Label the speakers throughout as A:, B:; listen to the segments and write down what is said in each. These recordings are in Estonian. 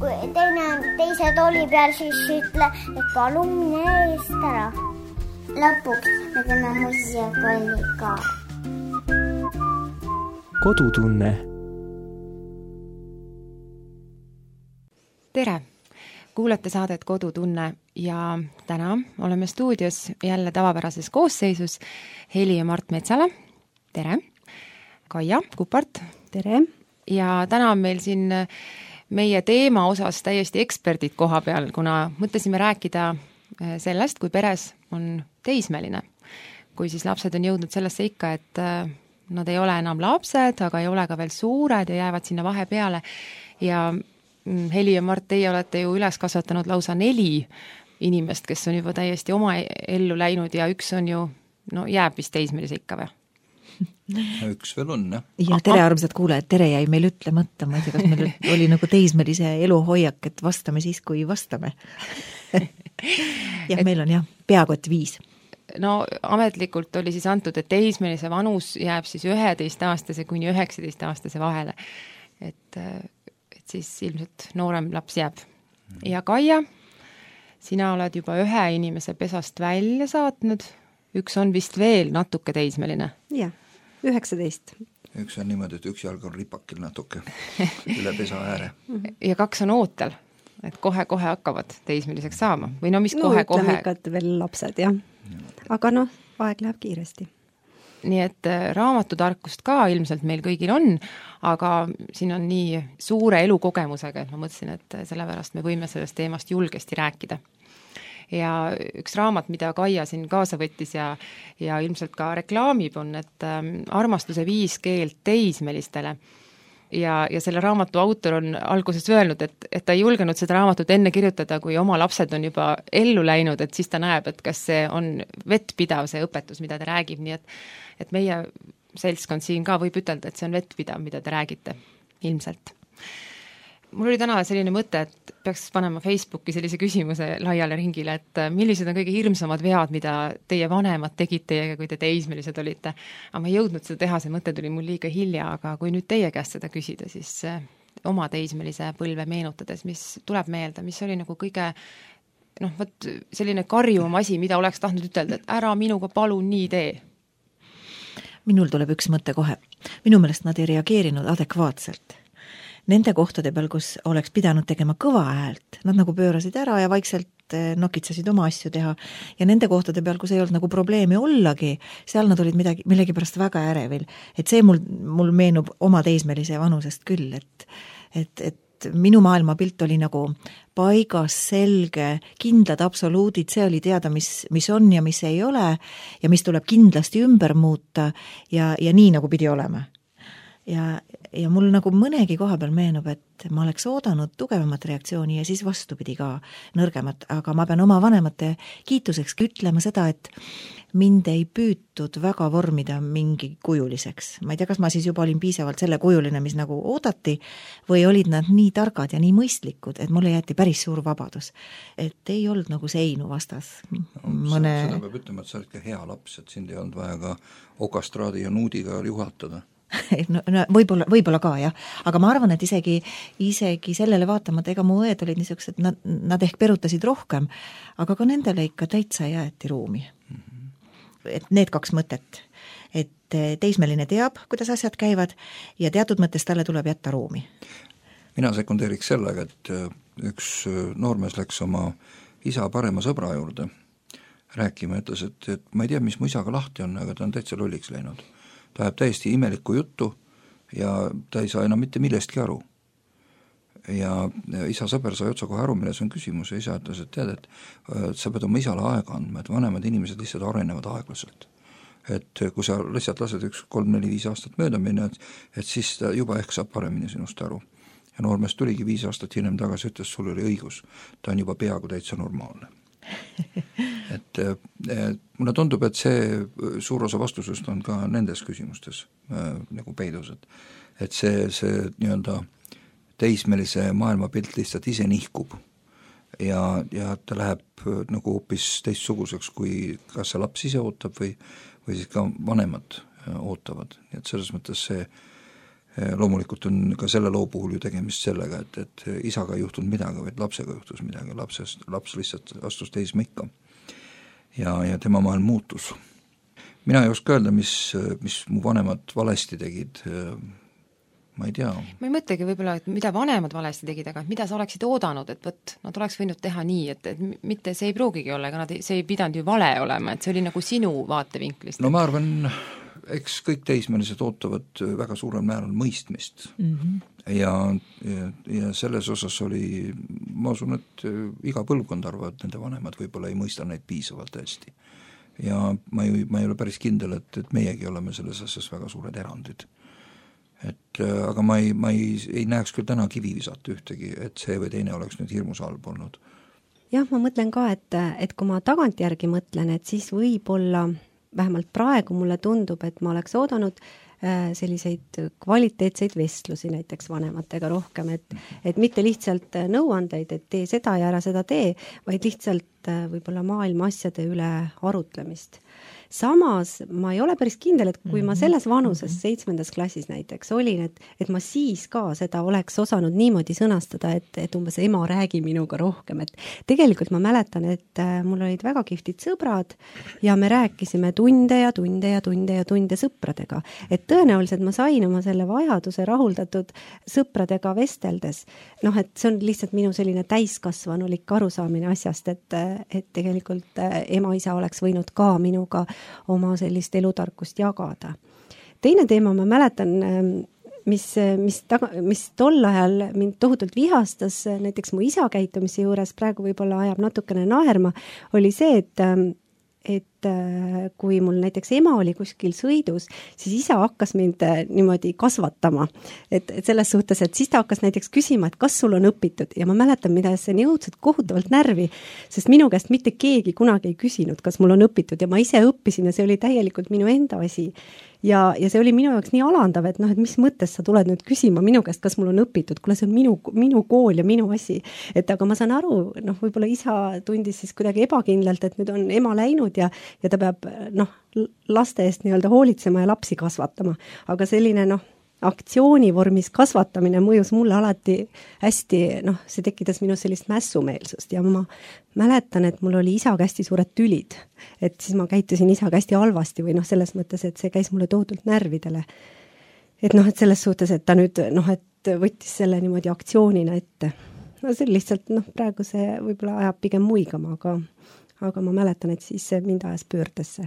A: kui teise tooli peal, siis ütle, et palun mine eest ära. Lõpuks me teeme muusikakalli ka.
B: Kodutunne.
C: Tere! Kuulate saadet Kodutunne ja täna oleme stuudios jälle tavapärases koosseisus Heli ja Mart Metsala. Tere! Kaia Kupart.
D: Tere!
C: Ja täna on meil siin meie teema osas täiesti eksperdid koha peal, kuna mõtlesime rääkida sellest, kui peres on teismeline. Kui siis lapsed on jõudnud sellesse ikka, et nad ei ole enam lapsed, aga ei ole ka veel suured ja jäävad sinna vahepeale. Ja Heli ja Mart, teie olete ju üles kasvatanud lausa 4 inimest, kes on juba täiesti oma ellu läinud ja üks on ju, jääb vist teismelise ikka või?
E: Üks veel on, jah.
D: Ja tere armsad kuulajad, tere jäi meil ütlemata, ma ei tea, kas meil oli nagu teismelise eluhoiak, et vastame siis, kui vastame. Ja meil on jah, peaaegu et 5.
C: No ametlikult oli siis antud, et teismelise vanus jääb siis 11-aastase kuni 19-aastase vahele. Et siis ilmselt noorem laps jääb. Ja Kaia, sina oled juba 1 inimese pesast välja saatnud. Üks on vist veel natuke teismeline.
D: Jah, 19.
E: Üks on niimoodi, et üks jalg on ripakil natuke üle pesa ääre.
C: Ja 2 on ootel, et kohe-kohe hakkavad teismeliseks saama. Või mis
D: kohe-kohe?
C: Ütleme
D: ikka, et veel lapsed, jah. Aga aeg läheb kiiresti.
C: Nii et raamatutarkust ka ilmselt meil kõigil on, aga siin on nii suure elukogemusega, et ma mõtlesin, et sellepärast me võime sellest teemast julgesti rääkida. Ja üks raamat, mida Kaia siin kaasa võttis ja ilmselt ka reklaamib, on, et armastuse 5 keelt teismelistele. Ja selle raamatu autor on alguses öelnud, et ta ei julgenud seda raamatut enne kirjutada, kui oma lapsed on juba ellu läinud, et siis ta näeb, et kas see on vettpidav see õpetus, mida ta räägib, nii et meie seltskond siin ka võib ütelda, et see on vettpidav, mida te räägite ilmselt. Mul oli täna selline mõte, et peaks panema Facebooki sellise küsimuse laiale ringile, et millised on kõige hirmsamad vead, mida teie vanemad tegid teiega, kui te teismelised olite. Aga ma ei jõudnud seda teha, see mõte tuli mul liiga hilja, aga kui nüüd teie käest seda küsida, siis oma teismelise põlve meenutades, mis tuleb meelde, mis oli nagu kõige selline karjuvam asi, mida oleks tahtnud ütelda, et ära minuga palun nii tee.
D: Minul tuleb üks mõte kohe. Minu meelest nad ei reageerinud adekvaatselt. Nende kohtade peal, kus oleks pidanud tegema kõva häält, nad nagu pöörasid ära ja vaikselt nokitsasid oma asju teha. Ja nende kohtade peal, kus ei olnud nagu probleemi ollagi, seal nad olid millegi pärast väga ärevil. Et see mul meenub oma teismelise vanusest küll, et minu maailmapilt oli nagu paigas, selge, kindlad absoluudid, see oli teada, mis on ja mis ei ole ja mis tuleb kindlasti ümber muuta ja nii nagu pidi olema. Ja mul nagu mõnegi koha peal meenub, et ma oleks oodanud tugevamat reaktsiooni ja siis vastupidi ka nõrgemat, aga ma pean oma vanemate kiituseks ütlema seda, et mind ei püütud väga vormida mingi kujuliseks. Ma ei tea, kas ma siis juba olin piisavalt selle kujuline, mis nagu oodati, või olid nad nii targad ja nii mõistlikud, et mulle jäeti päris suur vabadus. Et ei olnud nagu seinu vastas.
E: Seda peab ütlema, et sa oled ka hea laps, et sind ei olnud vaja ka okastraadi ja nuudiga juhatada.
D: No, võib-olla ka, jah. Aga ma arvan, et isegi sellele vaatamata, ega mu õed olid niisugused, nad ehk perutasid rohkem, aga ka nendele ikka täitsa jäeti ruumi. Et need 2 mõtet, et teismeline teab, kuidas asjad käivad ja teatud mõttes talle tuleb jätta ruumi.
E: Mina sekundeeriks sellega, et üks noormees läks oma isa parema sõbra juurde rääkima, ütles, et ma ei tea, mis mu isaga lahti on, aga ta on täitsa lolliks läinud. Ta ajab täiesti imelikku juttu ja ta ei saa enam mitte millestki aru. Ja isa sõber sai otsa kohe aru, milles on küsimus ja isa ütles, et tead, et sa pead oma isale aega andma, et vanemad inimesed lihtsalt arenevad aeglaselt. Et kui sa lihtsalt lased 1, 3, 4, 5 aastat mööda minna, et siis ta juba ehk saab paremini sinust aru. Ja noormees tuligi 5 aastat hiljem tagasi, ütles, sul oli õigus, ta on juba peaaegu täitsa normaalne. Et mulle tundub, et see suur osa vastusest on ka nendes küsimustes nagu peidus, et see nii-öelda teismelise maailmapilt lihtsalt ise nihkub ja ta läheb nagu hoopis teistsuguseks, kui kas see laps ise ootab või siis ka vanemad ootavad. Nii et selles mõttes see loomulikult on ka selle loo puhul ju tegemist sellega, et isaga ei juhtunud midagi, vaid lapsega juhtus midagi, laps lihtsalt astus teismeikka ja tema maailm muutus. Mina ei oska öelda, mis mu vanemad valesti tegid, ma ei tea.
C: Ma ei mõtlegi võib-olla, et mida vanemad valesti tegid, aga mida sa oleksid oodanud, et võt, nad oleks võinud teha nii, et mitte see ei pruugigi olla, ega see ei pidanud ju vale olema, et see oli nagu sinu vaatevinklist.
E: No ma arvan, eks kõik teismelised ootavad väga suurel määral mõistmist ja selles osas oli, ma usun, et iga põlvkond arvab, et nende vanemad võib-olla ei mõista neid piisavalt hästi. Ja ma ei ole päris kindel, et meiegi oleme selles asjas väga suured erandid. Aga ma ei näeks küll täna kivi visata ühtegi, et see või teine oleks nüüd hirmus halb olnud.
B: Jah, ma mõtlen ka, et kui ma tagantjärgi mõtlen, et siis võib-olla vähemalt praegu mulle tundub, et ma oleks oodanud selliseid kvaliteetseid vestlusi näiteks vanematega rohkem, et mitte lihtsalt nõuandeid, et tee seda ja ära seda tee, vaid lihtsalt võib-olla maailma asjade üle arutlemist. Samas ma ei ole päris kindel, et kui ma selles vanuses 7. klassis näiteks olin, et ma siis ka seda oleks osanud niimoodi sõnastada, et umbes ema räägi minuga rohkem, et tegelikult ma mäletan, et mul olid väga kihvtid sõbrad ja me rääkisime tunde sõpradega, et tõenäoliselt ma sain oma selle vajaduse rahuldatud sõpradega vesteldes. Noh, et see on lihtsalt minu selline täiskasvanulik arusaamine asjast, et tegelikult ema-isa oleks võinud ka minuga oma sellist elutarkust jagada. Teine teema ma mäletan, mis tol ajal mind tohutult vihastas, näiteks mu isa käitumise juures, praegu võib-olla ajab natukene naerma, oli see, et kui mul näiteks ema oli kuskil sõidus, siis isa hakkas mind niimoodi kasvatama. Et selles suhtes, et siis ta hakkas näiteks küsima, et kas sul on õpitud ja ma mäletan, mida see nii õudselt kohutavalt närvi, sest minu käest mitte keegi kunagi ei küsinud, kas mul on õpitud ja ma ise õppisin ja see oli täielikult minu enda asi. Ja see oli minu jaoks nii alandav, et et mis mõttes sa tuled nüüd küsima minu käest, kas mul on õpitud, kuule see on minu kool ja minu asi. Et aga ma saan aru, võib-olla isa tundis siis kuidagi ebakindlalt, et nüüd on ema läinud ja ta peab laste eest nii-öelda hoolitsema ja lapsi kasvatama. Aga selline aktsioonivormis kasvatamine mõjus mulle alati hästi, see tekitas minu sellist mässumeelsust ja ma mäletan, et mul oli isaga hästi suured tülid, et siis ma käitusin isaga hästi halvasti või selles mõttes, et see käis mulle tohutult närvidele. Et et selles suhtes, et ta nüüd, et võttis selle niimoodi aktsioonina ette. See lihtsalt, praegu see võib-olla ajab pigem muigama, aga ma mäletan, et siis see mind ajas pöördesse.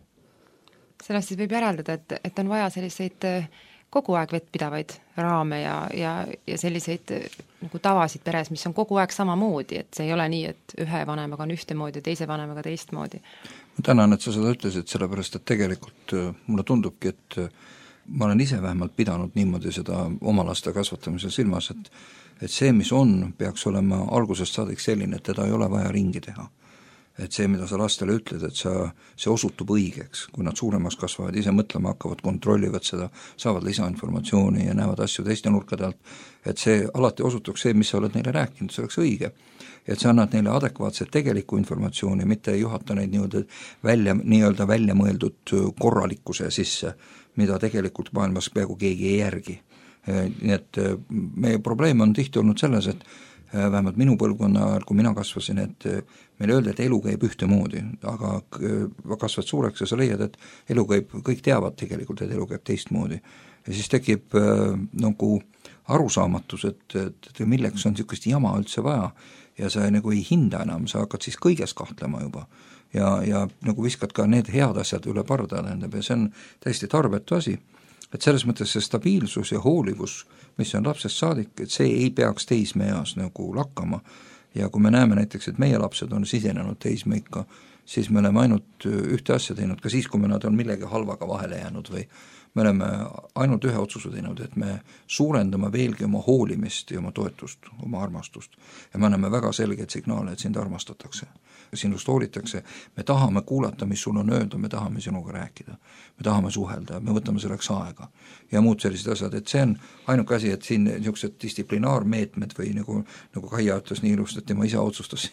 C: Sellest siis võib järeldada, et on vaja selliseid kogu aeg vettpidavaid raame ja selliseid nagu tavasid peres, mis on kogu aeg samamoodi, et see ei ole nii, et ühe vanemaga on ühtemoodi ja teise vanemaga teistmoodi.
E: Ma tänan, et sa seda ütlesid, sellepärast, et tegelikult mulle tundubki, et ma olen ise vähemalt pidanud niimoodi seda oma laste kasvatamise silmas, et see, mis on, peaks olema algusest saadik selline, et teda ei ole vaja ringi teha. Et see, mida sa lastele ütled, et see osutub õigeks, kui nad suuremaks kasvavad, ise mõtlema hakkavad, kontrollivad seda, saavad lisainformatsiooni ja näevad asju teiste nurkade alt, et see alati osutuks see, mis sa oled neile rääkinud, see oleks õige. Et sa annad neile adekvaatset tegelikku informatsiooni, mitte ei juhata neid nii-öelda välja mõeldud korralikkuse sisse, mida tegelikult maailmas peaaegu keegi ei järgi. Nii et meie probleem on tihti olnud selles, et vähemalt minu põlvkonna ajal, kui mina kasvasin, et meile öelda, et elu käib ühtemoodi, aga kasvad suureks ja sa leiad, et elu käib, kõik teavad tegelikult, et elu käib teistmoodi. Ja siis tekib nagu arusaamatus, et milleks on niisugust jama üldse vaja ja sa nagu ei hinda enam, sa hakkad siis kõiges kahtlema juba ja nagu viskad ka need head asjad üle parda, ja see on täiesti tarbetu asi. Et selles mõttes see stabiilsus ja hoolivus, mis on lapsest saadik, et see ei peaks teismeeas nagu lakkama. Ja kui me näeme näiteks, et meie lapsed on sisenenud teismeikka, siis me oleme ainult ühte asja teinud, ka siis, kui me nad on millegi halvaga vahele jäänud või me oleme ainult ühe otsuse teinud, et me suurendame veelgi oma hoolimist ja oma toetust, oma armastust. Ja me anname väga selgeid signaale, et sind armastatakse, sinust hoolitakse, me tahame kuulata, mis sul on öelda, me tahame sinuga rääkida, me tahame suhelda, me võtame selleks aega ja muud sellised asjad, et see on ainuke asi, et siin niisugused distsiplinaarmeetmed või nagu Kaia ütles nii ilust, et tema isa otsustas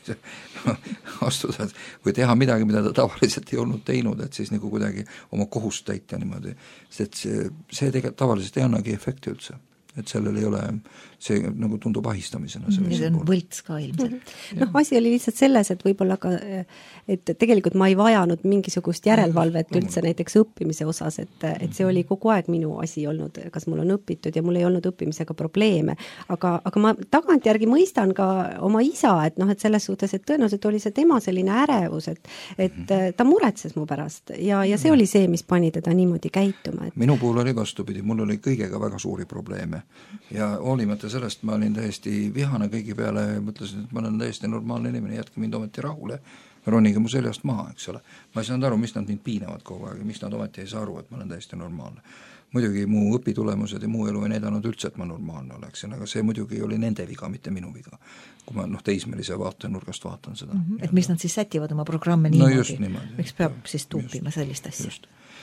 E: astuda või teha midagi, mida ta tavaliselt ei olnud teinud, et siis nagu kuidagi oma kohust täita niimoodi, sest et see tavaliselt ei annagi efekti üldse. Et sellel ei ole, see nagu tundub ahistamisena.
D: See on võlts ka ilmselt.
B: Asi oli lihtsalt selles, et võib-olla ka, et tegelikult ma ei vajanud mingisugust järelevalvet üldse näiteks õppimise osas, et see oli kogu aeg minu asi olnud, kas mul on õpitud ja mul ei olnud õppimisega probleeme. Aga ma tagantjärgi mõistan ka oma isa, et selles suhtes, et tõenäoliselt oli see tema selline ärevus, et ta muretses mu pärast ja see oli see, mis pani teda niimoodi käituma.
E: Minu puhul oli vastupidi, mul oli kõigega väga suuri probleeme. Ja hoolimata sellest ma olin täiesti vihane kõigi peale ja mõtlesin, et ma olen täiesti normaalne inimene, jätke mind ometi rahule, ronige mu seljast maha, eks ole. Ma ei saanud aru, mis nad mind piinavad kogu aeg ja miks nad ometi ei saa aru, et ma olen täiesti normaalne. Muidugi mu õpitulemused ja muu elu ei näidanud üldse, et ma normaalne oleksin, aga see muidugi oli nende viga, mitte minu viga. Kui ma teismelise vaatenurgast vaatan seda.
D: Et mis nad siis sätivad oma programme niimoodi?
E: No just niimoodi.
D: Miks peab siis tuupima sellist asja?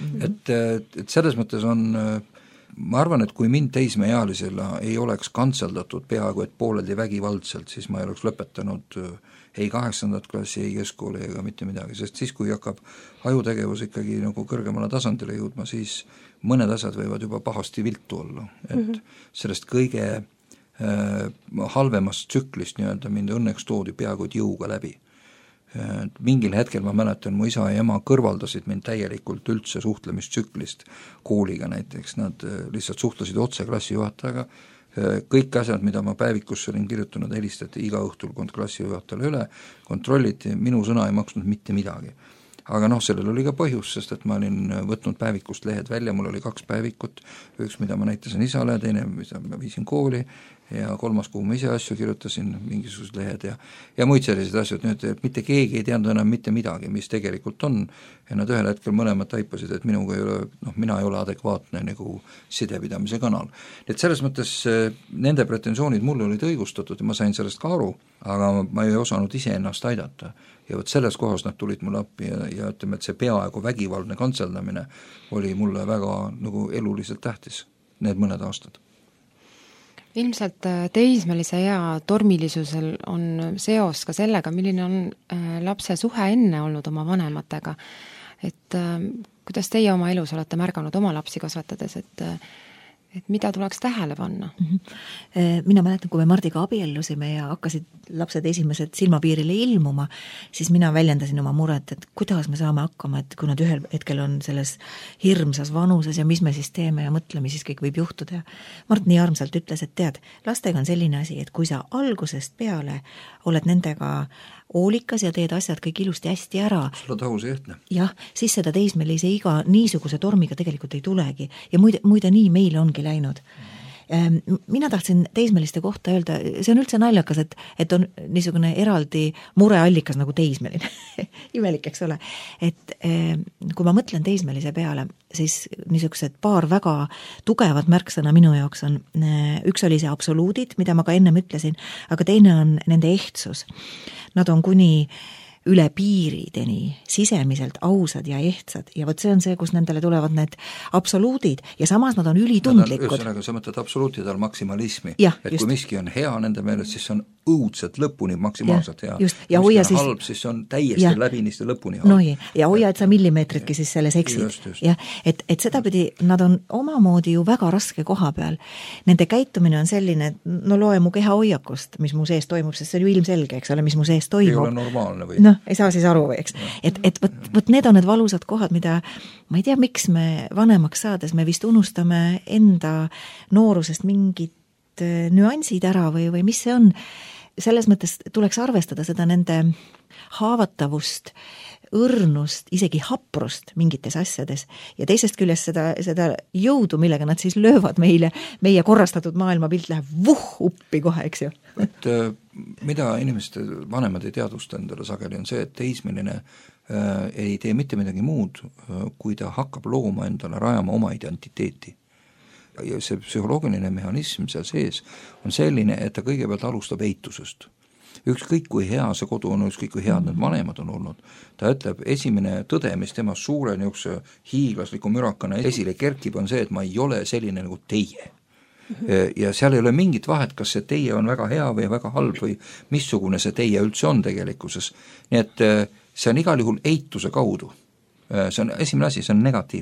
E: Et selles mõttes on... Ma arvan, et kui mind teismeealisena ei oleks kantseldatud peaaegu et pooleldi vägivaldselt, siis ma ei oleks lõpetanud ei 8. klassi, ei keskkooli ega mitte midagi, sest siis, kui hakkab ajutegevus ikkagi nagu kõrgemale tasandile jõudma, siis mõned asjad võivad juba pahasti viltu olla, et sellest kõige halvemast tsüklist nii-öelda mind õnneks toodi peaaegu et jõuga läbi. Mingil hetkel ma mäletan, mu isa ja ema kõrvaldasid mind täielikult üldse suhtlemistsüklist kooliga näiteks, nad lihtsalt suhtlesid otse klassijuhatajaga, kõik asjad, mida ma päevikusse olin kirjutanud, helistati iga õhtul klassijuhatajale üle, kontrolliti, minu sõna ei maksnud mitte midagi. Aga sellel oli ka põhjus, sest et ma olin võtnud päevikust lehed välja, mul oli 2 päevikut, üks, mida ma näitasin isale, teine, mida ma viisin kooli ja 3, kuhu ma ise asju kirjutasin, mingisugused lehed ja muid sellised asjad, nüüd mitte keegi ei teadnud enam mitte midagi, mis tegelikult on ja nad ühel hetkel mõlemad taipasid, et minuga ei ole, mina ei ole adekvaatne nagu sidepidamise kanal. Et selles mõttes nende pretensioonid mulle olid õigustatud ja ma sain sellest ka aru, aga ma ei osanud ise ennast aidata ja võt selles kohas nad tulid mulle appi ja ütleme, et see peaaegu vägivaldne kantseldamine oli mulle väga nagu eluliselt tähtis, need mõned aastad.
C: Ilmselt teismelise ea tormilisusel on seos ka sellega, milline on lapse suhe enne olnud oma vanematega. Et kuidas teie oma elus olete märganud oma lapsi kasvatades, et mida tuleks tähele panna?
D: Mina mäletan, kui me Mardiga abiellusime ja hakkasid lapsed esimesed silmapiirile ilmuma, siis mina väljendasin oma muret, et kuidas me saame hakkama, et kui nad ühel hetkel on selles hirmsas vanuses ja mis me siis teeme ja mõtleme, siis kõik võib juhtuda. Mart nii armsalt ütles, et tead, lastega on selline asi, et kui sa algusest peale oled nendega hoolikas ja teed asjad kõik ilusti hästi ära.
E: Sul on tahus ehtne.
D: Jah, siis seda teismelise iga niisuguse tormiga tegelikult ei tulegi. Ja muide nii meil ongi läinud. Mina tahtsin teismeliste kohta öelda, see on üldse naljakas, et on niisugune eraldi mureallikas nagu teismeline. Imelik, eks ole. Et kui ma mõtlen teismelise peale, siis niisugused paar väga tugevat märksõna minu jaoks on, üks oli see absoluudid, mida ma ka ennem ütlesin, aga teine on nende ehtsus. Nad on kuni üle piirideni sisemiselt ausad ja ehtsad ja võt see on see, kus nendele tulevad need absoluudid ja samas nad on ülitundlikud.
E: Ühesõnaga, sa mõtled absoluutidel maksimalismi,
D: ja,
E: et kui miski on hea nende meelest, siis on õudselt lõpuni maksimaalselt hea.
D: Just. Ja hoia siis
E: halb, siis on täiesti läbinisti lõpuni halb.
D: Ja hoia, et sa millimeetritki siis selles eksid.
E: Just.
D: Ja, et seda pidi, nad on omamoodi ju väga raske koha peal. Nende käitumine on selline, et loe mu keha hoiakust, mis mu sees toimub, sest see on ju ilmselge, eks ole, mis mu sees toimub.
E: Ei ole normaalne või?
D: Ei saa siis aru, eks. Et võt need on need valusad kohad, mida ma ei tea, miks me vanemaks saades me vist unustame enda noorusest mingid nüansid ära või mis see on. Selles mõttes tuleks arvestada seda nende haavatavust, õrnust, isegi haprust mingites asjades ja teisest küljest seda jõudu, millega nad siis löövad meile, meie korrastatud maailmapilt läheb uppi kohe, eks ju.
E: Et mida inimeste vanemad ei teadvusta endale sageli on see, et teismeline ei tee mitte midagi muud, kui ta hakkab looma endale, rajama oma identiteeti. Ja see psühholoogiline mehhanism seal sees on selline, et ta kõigepealt alustab eitusest. Ükskõik kui hea see kodu on, ükskõik kui head need vanemad on olnud, ta ütleb, esimene tõde, mis tema suure niisuguse hiiglasliku mürakana esile kerkib, on see, et ma ei ole selline nagu teie. Ja seal ei ole mingit vahet, kas see teie on väga hea või väga halb või missugune see teie üldse on tegelikkuses. Nii et see on igal juhul eituse kaudu. See on esimene asi, see on negatiivne.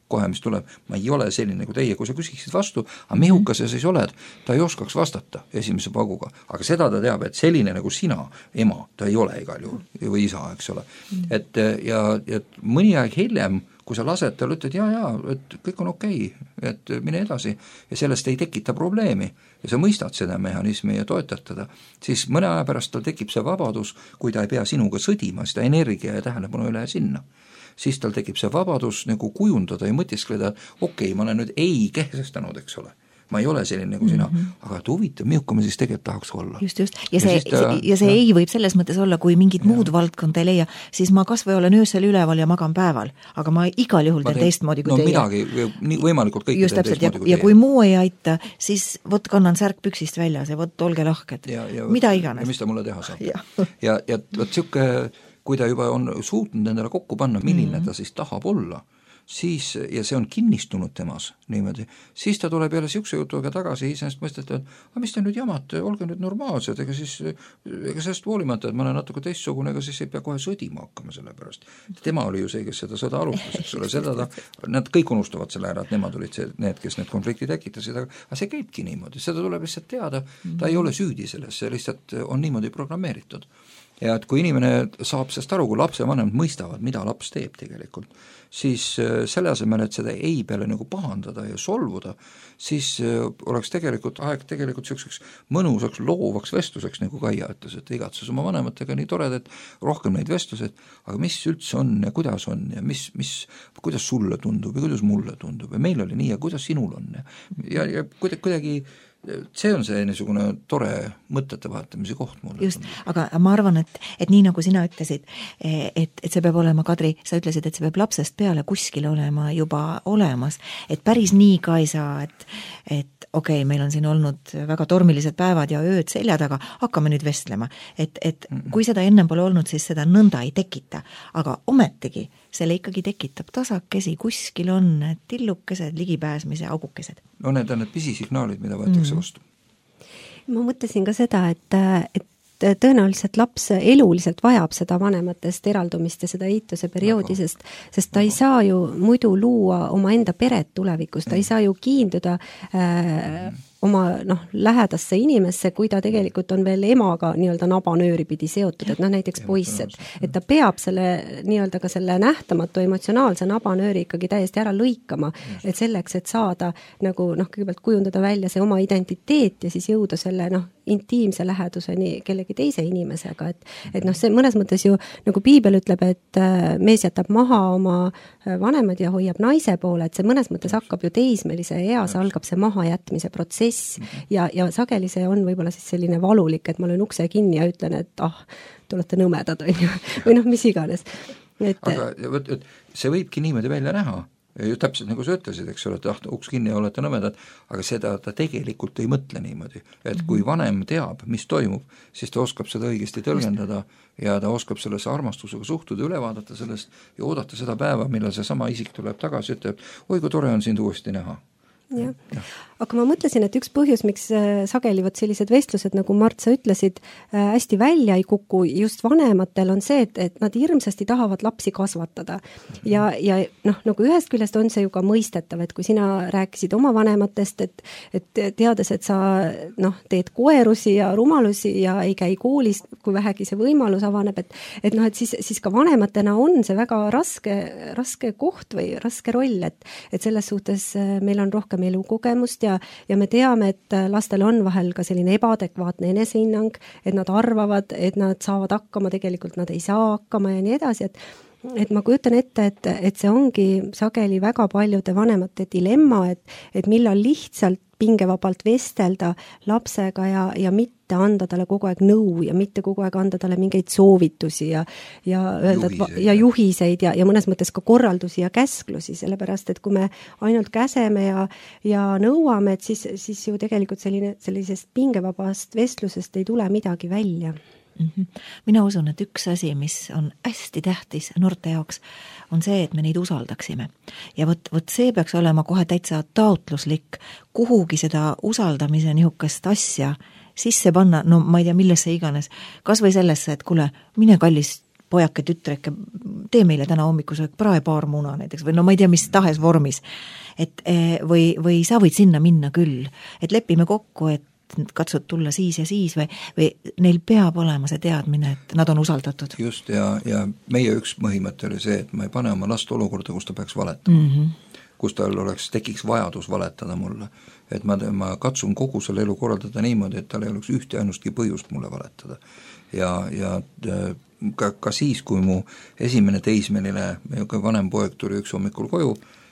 E: kohe, mis tuleb, ma ei ole selline nagu teie, kui sa küsiksid vastu, aga mehukas ja siis oled, ta ei oskaks vastata esimese paguga, aga seda ta teab, et selline nagu sina, ema, ta ei ole igal juhul, või isa, eks ole. Et ja mõni aeg hiljem, kui sa lased, tal ütled jaa, et kõik on okei, et mine edasi ja sellest ei tekita probleemi ja sa mõistad seda mehhanismi ja toetad teda, siis mõne aja pärast tal tekib see vabadus, kui ta ei pea sinuga sõdima, seda energia ja tähelepanu üle sinna, siis tal tekib see vabadus nagu kujundada ja mõtiskleda, okei, ma olen nüüd ei kehtestanud, eks ole. Ma ei ole selline nagu sina, aga et huvitav, milline ma siis tegelikult tahaks olla.
D: Just. Ja see ei võib selles mõttes olla, kui mingit muud valdkonda ei leia, siis ma kas või olen öösel üleval ja magan päeval, aga ma igal juhul teen teistmoodi kui teie.
E: Midagi, võimalikult kõik
D: just täpselt, ja kui muu ei aita, siis võt kannan särk püksist väljas ja võt olge lahked, mida iganes.
E: Ja mis ta mulle teha saab. Ja võt siuke, kui ta juba on suutnud endale kokku panna, milline ta siis tahab olla, siis, ja see on kinnistunud temas niimoodi, siis ta tuleb jälle siukse jutuga tagasi iseenesest mõisteta, et aga mis te nüüd jamate, olge nüüd normaalsed, ega sellest hoolimata, et ma olen natuke teistsugune, ega siis ei pea kohe sõdima hakkama selle pärast. Tema oli ju see, kes seda sõda alustas, eks ole, nad kõik unustavad selle ära, et nemad olid need, kes need konflikti tekitasid, aga see käibki niimoodi, seda tuleb lihtsalt teada, ta ei ole süüdi selles, see lihtsalt on niimoodi programmeeritud. Ja et kui inimene saab sellest aru, kui lapsevanemad mõistavad, mida laps teeb tegelikult, siis selle asemel, et seda ei peale nagu pahandada ja solvuda, siis oleks tegelikult aeg selliseks mõnusaks, loovaks vestluseks, nagu Kaia ütles, et igatses oma vanematega nii tored, et rohkem neid vestlused, aga mis üldse on ja kuidas on ja kuidas sulle tundub ja kuidas mulle tundub ja meil oli nii ja kuidas sinul on ja kuidagi see on see niisugune tore mõtete vahetamise koht mulle.
D: Just, aga ma arvan, et nii nagu sina ütlesid, et see peab olema, Kadri, sa ütlesid, et see peab lapsest peale kuskil olema juba olemas, et päris nii ka ei saa, et okei, meil on siin olnud väga tormilised päevad ja ööd selja taga, hakkame nüüd vestlema. Et kui seda ennem pole olnud, siis seda nõnda ei tekita, aga ometigi selle ikkagi tekitab tasakesi, kuskil on tillukesed, ligipääsmise augukesed.
E: No need on need pisisignaalid, mida võetakse vastu.
B: Ma mõtlesin ka seda, et tõenäoliselt laps eluliselt vajab seda vanematest eraldumist ja seda eituse perioodi, sest ta ei saa ju muidu luua oma enda peret tulevikus, ta ei saa ju kiinduda oma lähedasse inimesse, kui ta tegelikult on veel emaga nii-öelda nabanööri pidi seotud, et näiteks poiss, et ta peab selle nii-öelda ka selle nähtamatu emotsionaalse nabanööri ikkagi täiesti ära lõikama, et selleks, et saada nagu kõigepealt kujundada välja see oma identiteet ja siis jõuda selle intiimse läheduseni kellegi teise inimesega, et see mõnes mõttes ju, nagu piibel ütleb, et mees jätab maha oma vanemad ja hoiab naise poole, et see mõnes mõttes hakkab ju teismelise eas, algab see mahajätmise protsess ja sageli see on võib-olla siis selline valulik, et ma löön ukse kinni ja ütlen, et te olete nõmedad või mis iganes.
E: Aga see võibki niimoodi välja näha. Täpselt nagu sa ütlesid, eks ole, et uks kinni ja olete nõmedad, aga seda ta tegelikult ei mõtle niimoodi, et kui vanem teab, mis toimub, siis ta oskab seda õigesti tõlgendada ja ta oskab sellesse armastusega suhtuda, üle vaadata sellest ja oodata seda päeva, millal see sama isik tuleb tagasi, ütleb, oi kui tore on sind uuesti näha.
B: Ja. Aga ma mõtlesin, et üks põhjus, miks sageli sellised vestlused, nagu Mart, sa ütlesid, hästi välja ei kuku just vanematel on see, et nad hirmsasti tahavad lapsi kasvatada. Ja nagu ühest küljest on see ju ka mõistetav, et kui sina rääkisid oma vanematest, et teades, et sa teed koerusi ja rumalusi ja ei käi koolis, kui vähegi see võimalus avaneb, et siis ka vanematena on see väga raske koht või raske roll, et selles suhtes meil on rohkem elukogemust ja me teame, et lastel on vahel ka selline ebaadekvaatne enesehinnang, et nad arvavad, et nad saavad hakkama, tegelikult nad ei saa hakkama ja nii edasi, et ma kujutan ette, et see ongi sageli väga paljude vanemate dilemma, et millal lihtsalt pingevabalt vestelda lapsega ja mitte anda talle kogu aeg nõu ja mitte kogu aeg anda talle mingeid soovitusi ja öelda, ja juhiseid ja mõnes mõttes ka korraldusi ja käsklusi, sellepärast, et kui me ainult käseme ja nõuame, et siis ju tegelikult sellisest pingevabast vestlusest ei tule midagi välja.
D: Mina usun, et üks asi, mis on hästi tähtis noorte jaoks, on see, et me neid usaldaksime. Ja võt see peaks olema kohe täitsa taotluslik, kuhugi seda usaldamise nihukest asja sisse panna, ma ei tea, millesse iganes, kas või sellesse, et kuule, mine kallis, pojake, tütreke, tee meile täna hommikusöök praepaar muna näiteks või no ma ei tea, mis tahes vormis. Et või sa võid sinna minna küll, et lepime kokku, et katsud tulla siis ja siis või neil peab olema see teadmine, et nad on usaldatud.
E: Just, ja meie üks põhimõte oli see, et ma ei pane oma last olukorda, kus ta peaks valetama. Kus tal tekiks vajadus valetada mulle. Et ma katsun kogu selle elu korraldada niimoodi, et tal ei oleks ühte ainustki põhjust mulle valetada. Ja ka siis, kui mu esimene teismeline, vanem poeg tuli üks hommikul koju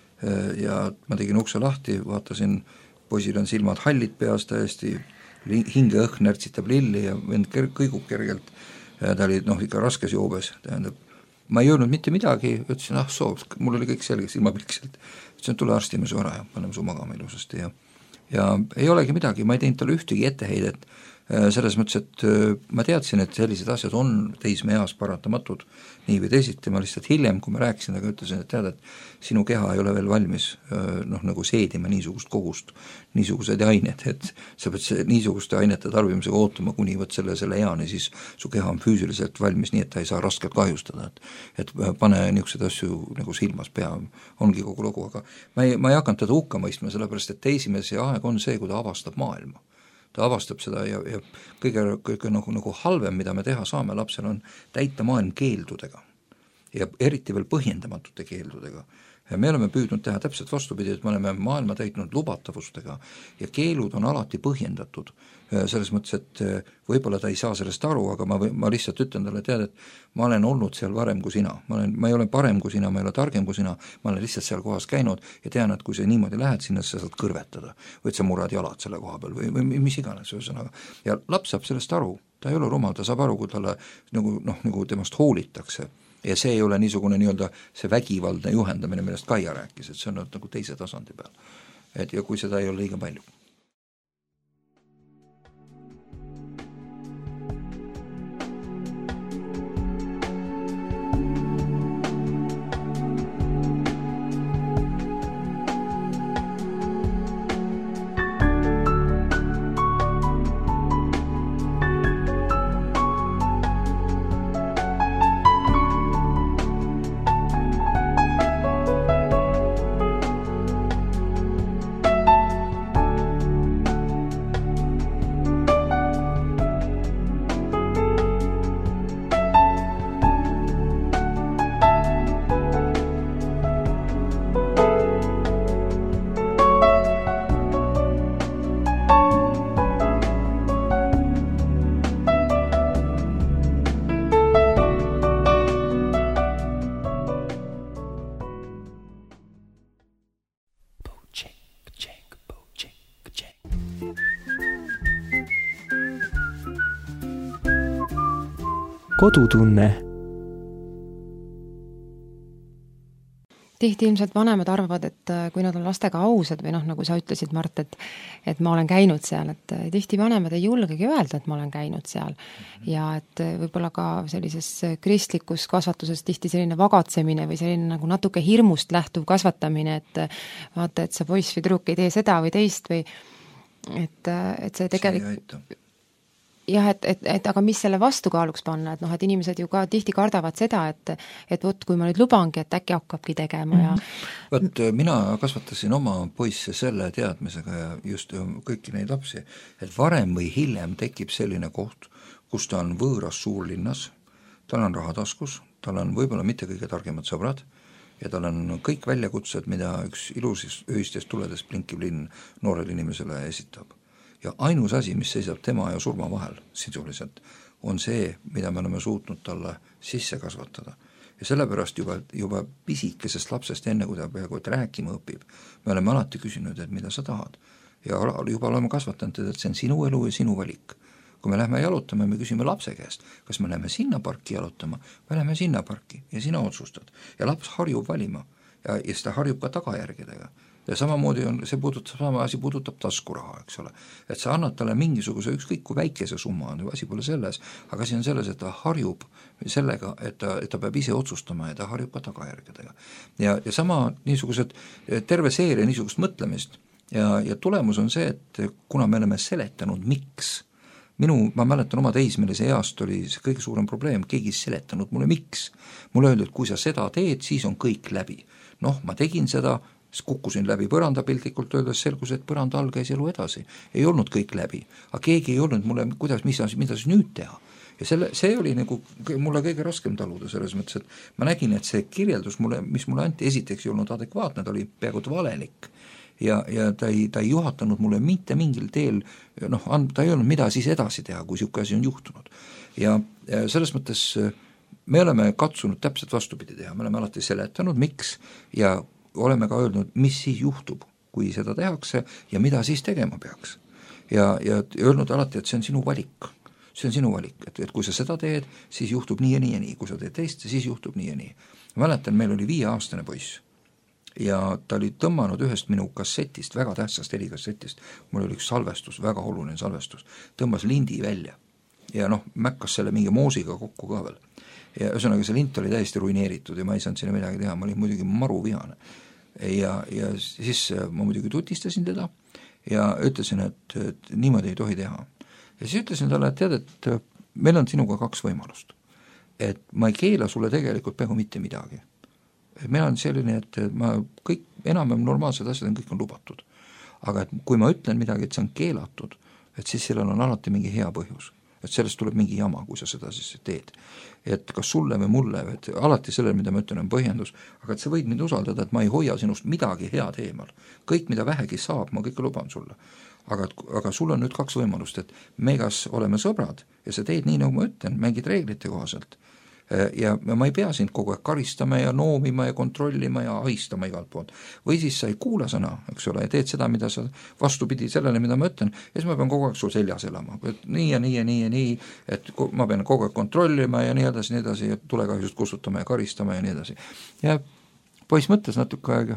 E: ja ma tegin ukse lahti, vaatasin, poisil on silmad hallid peas täiesti, hingeõhk närtsitab lilli ja vend kõigub kergelt, ta oli ikka raskes joobes, tähendab, ma ei öelnud mitte midagi, ütlesin, mul oli kõik selge silmapilkselt, ütlesin, tule arstime su ära ja paneme su magama ilusasti ja ei olegi midagi, ma ei teinud talle ühtegi etteheidet, selles mõttes, et ma teadsin, et sellised asjad on teismeeas paratamatud nii või teisiti, ma lihtsalt hiljem, kui ma rääkisin, aga ütlesin, et tead, et sinu keha ei ole veel valmis nagu seedima niisugust kogust, niisugused ained, et sa pead niisuguste ainete tarbimisega ootama, kuni võt selle eani, siis su keha on füüsiliselt valmis, nii et ta ei saa raskelt kahjustada, et pane niisuguseid asju nagu silmas pea, ongi kogu lugu, aga ma ei hakanud teda hukka mõistma, sellepärast et teisimeelse aeg on see, kui ta avastab maailma. Ta avastab seda ja kõige nagu halvem, mida me teha saame lapsel, on täita maailm keeldudega ja eriti veel põhjendamatute keeldudega. Ja me oleme püüdnud teha täpselt vastupidi, et me oleme maailma täitnud lubatavustega ja keelud on alati põhjendatud, selles mõttes, et võib-olla ta ei saa sellest aru, aga ma lihtsalt ütlen talle, tead, et ma olen olnud seal varem kui sina, ma ei ole parem kui sina, ma ei ole targem kui sina, ma olen lihtsalt seal kohas käinud ja tean, et kui sa niimoodi lähed sinna, sa saad kõrvetada või et sa murrad jalad selle koha peal või mis iganes ühesõnaga. Ja laps saab sellest aru, ta ei ole rumal, ta saab aru, kui talle nagu temast hoolitakse ja see ei ole niisugune nii-öelda see vägivaldne juhendamine, millest Kaia rääkis, et see on nagu teise tasandi peal. Ja kui seda ei ole liiga palju.
F: Kodutunne.
C: Tihti ilmselt vanemad arvavad, et kui nad on lastega ausad või nagu sa ütlesid, Mart, et ma olen käinud seal, et tihti vanemad ei julgegi öelda, et ma olen käinud seal. Ja et võib-olla ka sellises kristlikus kasvatuses tihti selline vagatsemine või selline nagu natuke hirmust lähtuv kasvatamine, et vaata, et see poiss või tüdruk ei tee seda või teist või et see tegelikult... Jah, et aga mis selle vastukaaluks panna, et inimesed ju ka tihti kardavad seda, et võt, kui ma nüüd lubangi, et äkki hakkabki tegema ja...
E: Võt, mina kasvatasin oma poisse selle teadmisega ja just kõiki neid lapsi, et varem või hiljem tekib selline koht, kus ta on võõras suurlinnas, tal on rahataskus, tal on võib-olla mitte kõige targemad sõbrad ja tal on kõik väljakutsed, mida üks ilus öistest tuledes blinkiv linn noorele inimesele esitab. Ja ainus asi, mis seisab tema ja surma vahel sisuliselt, on see, mida me oleme suutnud talle sisse kasvatada. Ja sellepärast juba pisikesest lapsest enne, kui ta peaaegu et rääkima õpib, me oleme alati küsinud, et mida sa tahad. Ja juba oleme kasvatanud, et see on sinu elu ja sinu valik. Kui me lähme jalutama, me küsime lapse käest, kas me lähme sinna parki jalutama või lähme sinna parki ja sina otsustad. Ja laps harjub valima ja seda harjub ka tagajärgedega. Ja samamoodi sama asi puudutab taskuraha, eks ole. Et sa annad talle mingisuguse ükskõik kui väikese summa, asi pole selles, aga asi on selles, et ta harjub sellega, et ta peab ise otsustama ja ta harjub ka tagajärgedega. Ja sama niisugused terve seeria niisugust mõtlemist ja tulemus on see, et kuna me oleme seletanud, miks ma mäletan oma teismelise east oli see kõige suurem probleem, keegi seletanud mulle miks. Mulle öeldi, et kui sa seda teed, siis on kõik läbi. Noh, ma tegin seda, kukkusin läbi põranda piltlikult öeldes, selgus, et põranda all käis elu edasi. Ei olnud kõik läbi, aga keegi ei olnud mulle, mida siis nüüd teha. Ja see oli nagu mulle kõige raskem taluda selles mõttes, et ma nägin, et see kirjeldus, mis mulle anti, esiteks ei olnud adekvaatne, ta oli peaaegu valelik. Ja ta ei juhatanud mulle mitte mingil teel, ta ei öelnud, mida siis edasi teha, kui niisugune asi on juhtunud. Ja selles mõttes me oleme katsunud täpselt vastupidi teha, me oleme alati seletanud, miks, ja oleme ka öelnud, mis siis juhtub, kui seda tehakse ja mida siis tegema peaks. Ja öelnud alati, et see on sinu valik. See on sinu valik, et kui sa seda teed, siis juhtub nii ja nii ja nii, kui sa teed teist, siis juhtub nii ja nii. Ma mäletan, meil oli 5-aastane poiss ja ta oli tõmmanud ühest minu kassetist, väga tähtsast helikassetist, mul oli üks salvestus, väga oluline salvestus, tõmbas lindi välja ja mäkkas selle mingi moosiga kokku ka veel. Ja ühesõnaga see lint oli täiesti ruineeritud ja ma ei saanud sinna midagi teha, ma olin muidugi maru vihane. Ja siis ma muidugi tutistasin teda ja ütlesin, et niimoodi ei tohi teha. Ja siis ütlesin talle, et tead, et meil on sinuga 2 võimalust. Et ma ei keela sulle tegelikult peaaegu mitte midagi. Et meil on selline, et kõik enam-vähem normaalsed asjad on, kõik on lubatud. Aga et kui ma ütlen midagi, et see on keelatud, et siis sellel on alati mingi hea põhjus. Et sellest tuleb mingi jama, kui sa seda siis teed. Et kas sulle või mulle, et alati sellele, mida ma ütlen, on põhjendus, aga et sa võid mind usaldada, et ma ei hoia sinust midagi head eemal. Kõik, mida vähegi saab, ma kõike luban sulle. Aga sul on nüüd 2 võimalust, et me kas oleme sõbrad ja sa teed nii, nagu ma ütlen, mängid reeglite kohaselt. Ja ma ei pea sind kogu aeg karistama ja noomima ja kontrollima ja ahistama igalt poolt. Või siis sa ei kuula sõna, eks ole, ja teed seda, mida sa vastupidi sellele, mida ma ütlen, ja siis ma pean kogu aeg sul seljas elama. Et nii ja nii ja nii ja nii, et ma pean kogu aeg kontrollima ja nii edasi, ja tulekahjust kustutama ja karistama ja nii edasi. Ja poiss mõtles natuke aega,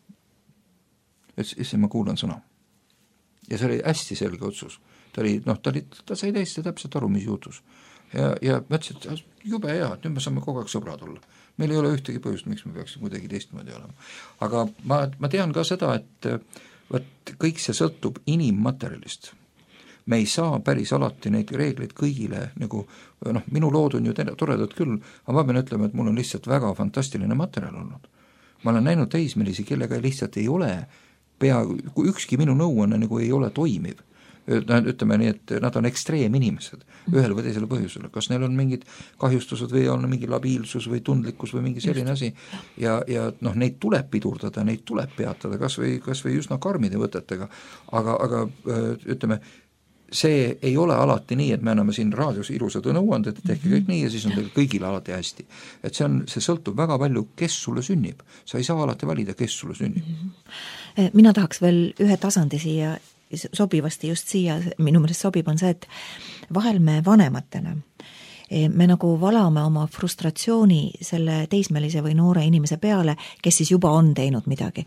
E: et siis ma kuulan sõna. Ja see oli hästi selge otsus. Ta sai täpselt aru, mis juhtus. Ja mõtlesin, et jube hea, et nüüd me saame kogu aeg sõbrad olla. Meil ei ole ühtegi põhjust, miks me peaks kuidagi teistmoodi olema. Aga ma tean ka seda, et kõik see sõltub inimmaterjalist. Me ei saa päris alati neid reegleid kõigile, nagu minu lood on ju toredad küll, aga ma pean ütlema, et mul on lihtsalt väga fantastiline materjal olnud. Ma olen näinud teismelisi, kellega lihtsalt ei ole kui ükski minu nõuanne nagu ei ole toimiv. Ütleme nii, et nad on ekstreeminimesed ühel või teisele põhjusele, kas neil on mingid kahjustused või on mingi labiilsus või tundlikkus või mingi selline asi ja neid tuleb pidurdada, neid tuleb peatada kas või üsna karmide võtetega, aga ütleme, see ei ole alati nii, et me anname siin raadios ilusad nõuanded, et tehke kõik nii ja siis on teil kõigil alati hästi. Et see sõltub väga palju, kes sulle sünnib. Sa ei saa alati valida, kes sulle sünnib.
D: Mina tahaks veel ühe tasandi siia sobivasti just siia, minu meelest sobib on see, et vahel me vanematena me nagu valame oma frustratsiooni selle teismelise või noore inimese peale, kes siis juba on teinud midagi.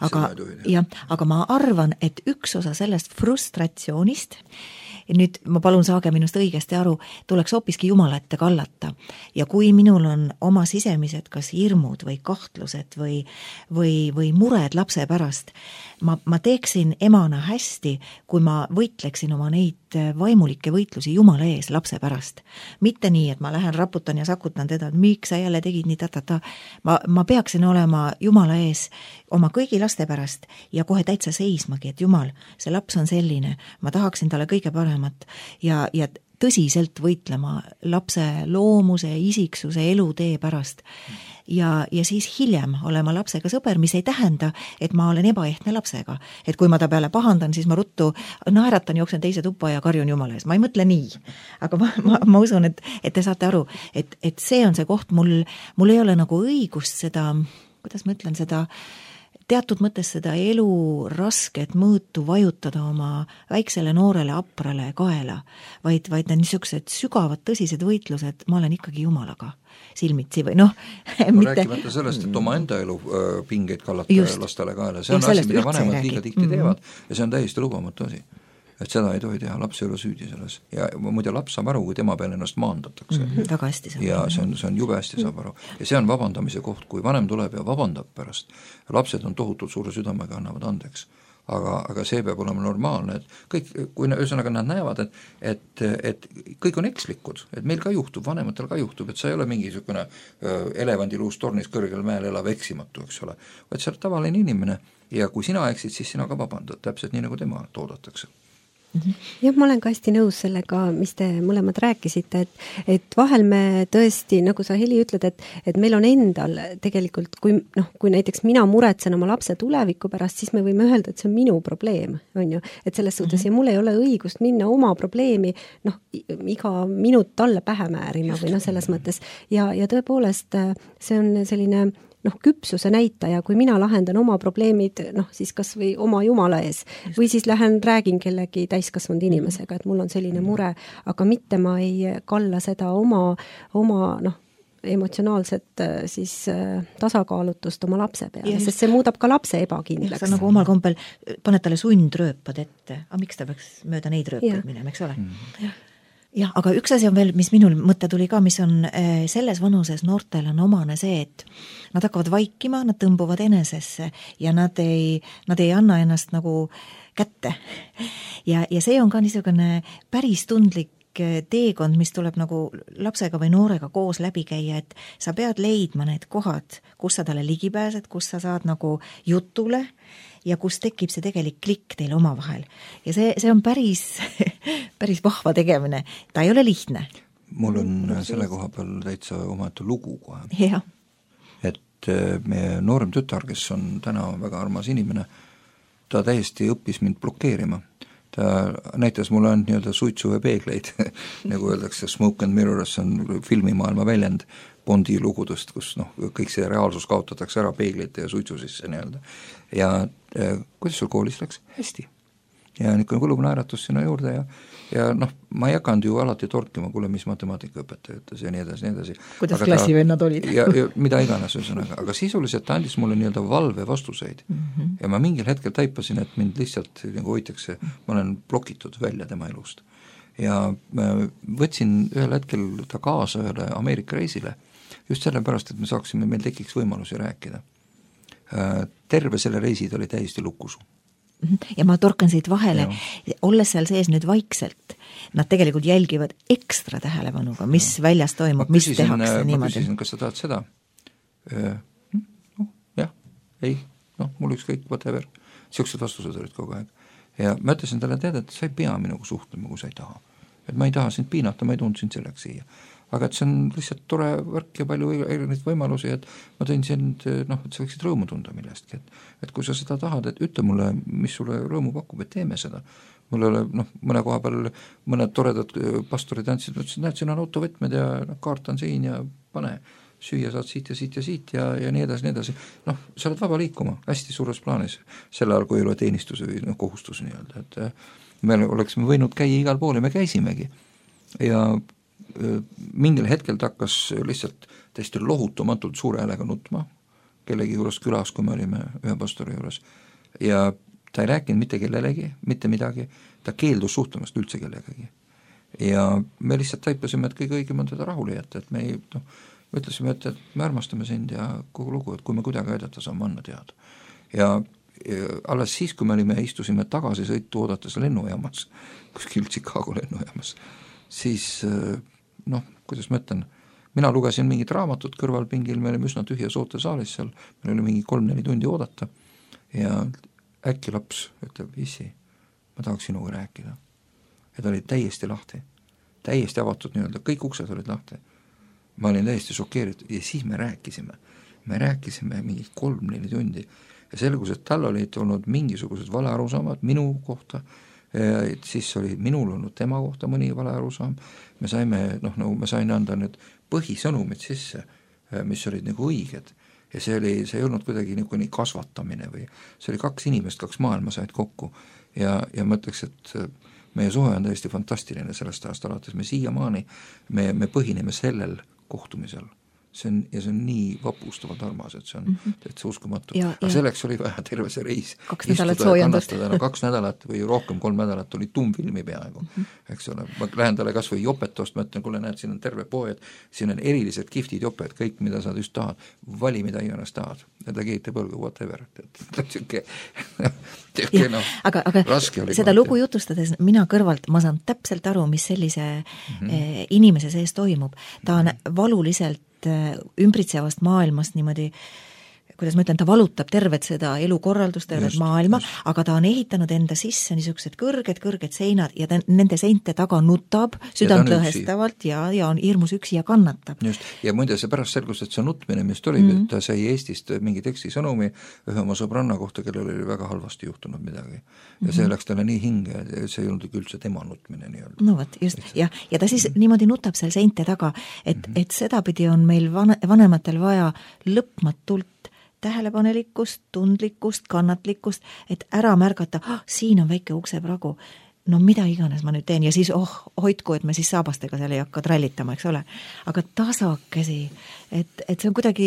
D: Aga ma arvan, et üks osa sellest frustratsioonist, nüüd ma palun saage minust õigesti aru, tuleks hoopiski Jumala ette kallata. Ja kui minul on oma sisemised kas hirmud või kahtlused või mured lapse pärast, ma teeksin emana hästi, kui ma võitleksin oma neid vaimulikke võitlusi Jumala ees lapse pärast. Mitte nii, et ma lähen raputan ja sakutan teda, et miks sa jälle tegid nii ta. Ma peaksin olema Jumala ees oma kõigi laste pärast ja kohe täitsa seismagi, et Jumal, see laps on selline, ma tahaksin talle kõige paremat ja tõsiselt võitlema lapse loomuse, isiksuse, elutee pärast. Ja siis hiljem olema lapsega sõber, mis ei tähenda, et ma olen ebaehtne lapsega. Et kui ma ta peale pahandan, siis ma ruttu naeratan, jooksen teise tuppa ja karjun Jumala ees. Ma ei mõtle nii. Aga ma usun, et te saate aru, et see on see koht, mul ei ole nagu õigust seda, kuidas ma ütlen, seda teatud mõttes seda elu rasket mõõtu vajutada oma väiksele noorele aprale kaela, vaid need niisugused sügavad tõsised võitlused, ma olen ikkagi Jumalaga silmitsi või
E: rääkimata sellest, et oma enda elu pingeid kallata lastele kaela, see on asi, mida vanemad liiga tihti teevad ja see on täiesti lubamatu asi. Et seda ei tohi teha, laps ei ole süüdi selles. Ja muide laps saab aru, kui tema peale ennast maandatakse.
D: Väga hästi saab.
E: Ja see on jube hästi saab aru. Ja see on vabandamise koht, kui vanem tuleb ja vabandab pärast. Lapsed on tohutult suure südamega, annavad andeks. aga see peab olema normaalne, et kõik, kui ühesõnaga nad näevad, et kõik on ekslikud, et meil ka juhtub, vanematel ka juhtub, et sa ei ole mingisugune elevandiluust tornis kõrgel mäel elav eksimatu, eks ole, vaid sa oled tavaline inimene ja kui sina eksid, siis sina ka vabandad, täpselt nii nagu tema toodatakse.
B: Jah, ma olen ka hästi nõus sellega, mis te mõlemad rääkisite, et vahel me tõesti, nagu sa Heli ütled, et meil on endal tegelikult, kui näiteks mina muretsen oma lapse tuleviku pärast, siis me võime öelda, et see on minu probleem, on ju, et selles suhtes ja mul ei ole õigust minna oma probleemi iga minut talle pähe määrima või selles mõttes ja tõepoolest see on selline küpsuse näitaja, kui mina lahendan oma probleemid, siis kas või oma jumala ees, või siis lähen räägin kellegi täiskasvanud inimesega, et mul on selline mure, aga mitte ma ei kalla seda oma emotsionaalset siis tasakaalutust oma lapse peale, sest see muudab ka lapse ebakindlaks.
D: See on nagu omal kombel, paned talle sundrööpad ette, aga miks ta peaks mööda neid rööpaid minema, eks ole? Jah, aga üks asi on veel, mis minul mõte tuli ka, mis on selles vanuses noortel on omane see, et nad hakkavad vaikima, nad tõmbuvad enesesse ja nad ei anna ennast nagu kätte. Ja see on ka niisugune päris tundlik teekond, mis tuleb nagu lapsega või noorega koos läbi käia, et sa pead leidma need kohad, kus sa talle ligi pääsed, kus sa saad nagu jutule ja kus tekib see tegelik klikk teil omavahel. Ja see on päris vahva tegemine. Ta ei ole lihtne.
E: Mul on selle koha peal täitsa omaette lugu kohe.
D: Ja.
E: Et meie noorem tütar, kes on täna väga armas inimene, ta täiesti õppis mind blokeerima. Ta näitas mulle ainult nii-öelda suitsu ja peegleid, nagu öeldakse, Smoke and Mirrors on filmimaailma väljend Bondi lugudest, kus kõik see reaalsus kaotatakse ära peeglite ja suitsu sisse nii-öelda. Ja kuidas sul koolis läks? Hästi. Ja niisugune kulub naeratus sinna juurde ja ma ei hakanud ju alati torkima, kuule, mis matemaatikaõpetaja ütles ja nii edasi.
D: Kuidas klassivennad olid?
E: ja mida iganes ühesõnaga, aga sisuliselt ta andis mulle nii-öelda valve vastuseid ja ma mingil hetkel taipasin, et mind lihtsalt nagu hoitakse, ma olen blokitud välja tema elust. Ja võtsin ühel hetkel ta kaasa ühele Ameerika reisile, just sellepärast, et meil tekiks võimalusi rääkida. Terve selle reisid oli täiesti lukus.
D: Ja ma torkan siit vahele, olles seal sees nüüd vaikselt, nad tegelikult jälgivad ekstra tähelepanuga, mis väljas toimub, mis tehakse niimoodi.
E: Ma küsisin, kas sa tahad seda? Jah, ei, mul ükskõik, whatever. Siuksed vastused olid kogu aeg. Ja ma ütlesin talle teada, et sa ei pea minuga suhtlema, kui sa ei taha. Et ma ei taha sind piinata, ma ei tulnud sind selleks siia. Aga et see on lihtsalt tore värk ja palju erinevaid võimalusi, et ma tõin sind, et sa võiksid rõõmu tunda millestki, et kui sa seda tahad, et ütle mulle, mis sulle rõõmu pakub, et teeme seda. Mul ole, mõne koha peal mõned toredad pastorid andsid, ütlesid, näed, siin on autovõtmed ja kaart on siin ja pane, süüa saad siit ja siit ja siit ja nii edasi, nii edasi. Sa oled vaba liikuma, hästi suures plaanis, selle ajal, kui ei ole teenistuse või kohustus nii-öelda, et me oleksime võinud käia igal pool ja me käisimegi. Ja mingil hetkel ta hakkas lihtsalt täiesti lohutumatult suure häälega nutma kellegi juures külas, kui me olime ühe pastori juures ja ta ei rääkinud mitte kellelegi, mitte midagi, ta keeldus suhtlemast üldse kellegagi ja me lihtsalt taipasime, et kõige õigem on teda rahule jätta, et me ütlesime, et me armastame sind ja kogu lugu, et kui me kuidagi aidata saame anna teada ja alles siis, kui me istusime tagasi sõitu oodates lennujaamas, kuskil Chicago lennujaamas, siis kuidas ma ütlen, mina lugesin mingit raamatut kõrvalpingil, me olime üsna tühja sootesaalis seal, meil oli mingi 3-4 tundi oodata ja äkki laps ütleb, issi, ma tahaks sinuga rääkida. Ja ta oli täiesti lahti, täiesti avatud nii-öelda, kõik uksed olid lahti. Ma olin täiesti šokeeritud ja siis me rääkisime mingi 3-4 tundi ja selgus, et tal olid olnud mingisugused valearusaamad minu kohta, siis oli minul olnud tema kohta mõni valearusaam, me sain anda need põhisõnumid sisse, mis olid nagu õiged ja see ei olnud kuidagi nagu nii kasvatamine või see oli 2 inimest, 2 maailma said kokku ja ma ütleks, et meie suhe on täiesti fantastiline sellest ajast alates, me siiamaani, me põhineme sellel kohtumisel see on nii vapustavalt armas, et see on täitsa uskumatu. Aga selleks oli vaja terve see reis
D: 2 nädalat soojendust.
E: 2 nädalat või rohkem, 3 nädalat oli tummfilmi peaaegu, eks ole. Ma lähen talle kas või jopet ostma, ütlen, kuule näed, siin on terve poed, siin on erilised kihvtid joped, kõik, mida sa just tahad, vali mida iganes tahad. Ja ta keetab õlgu, whatever.
D: Aga seda lugu jutustades mina kõrvalt, ma saan täpselt aru, mis sellise inimese sees toimub. Ta on valuliselt ümbritsevast maailmast niimoodi, kuidas ma ütlen, ta valutab tervet seda elukorraldust, tervet maailma, aga ta on ehitanud enda sisse niisugused kõrged seinad ja ta nende seinte taga nutab südantlõhestavalt ja on hirmus üksi ja kannatab.
E: Just, ja muide see pärast selgus, et see nutmine, mis oli, ta sai Eestist mingi tekstisõnumi ühe oma sõbranna kohta, kellel oli väga halvasti juhtunud midagi. Ja see läks talle nii hinge, see ei olnud üldse tema nutmine nii-öelda.
D: No võt, just, ja ta siis niimoodi nutab seal seinte taga, et sedapidi on meil vanematel vaja lõpmatult tähelepanelikkust, tundlikkust, kannatlikkust, et ära märgata, siin on väike uksepragu, no mida iganes ma nüüd teen ja siis hoidku, et me siis saabastega seal ei hakka trallitama, eks ole. Aga tasakesi, et see on kuidagi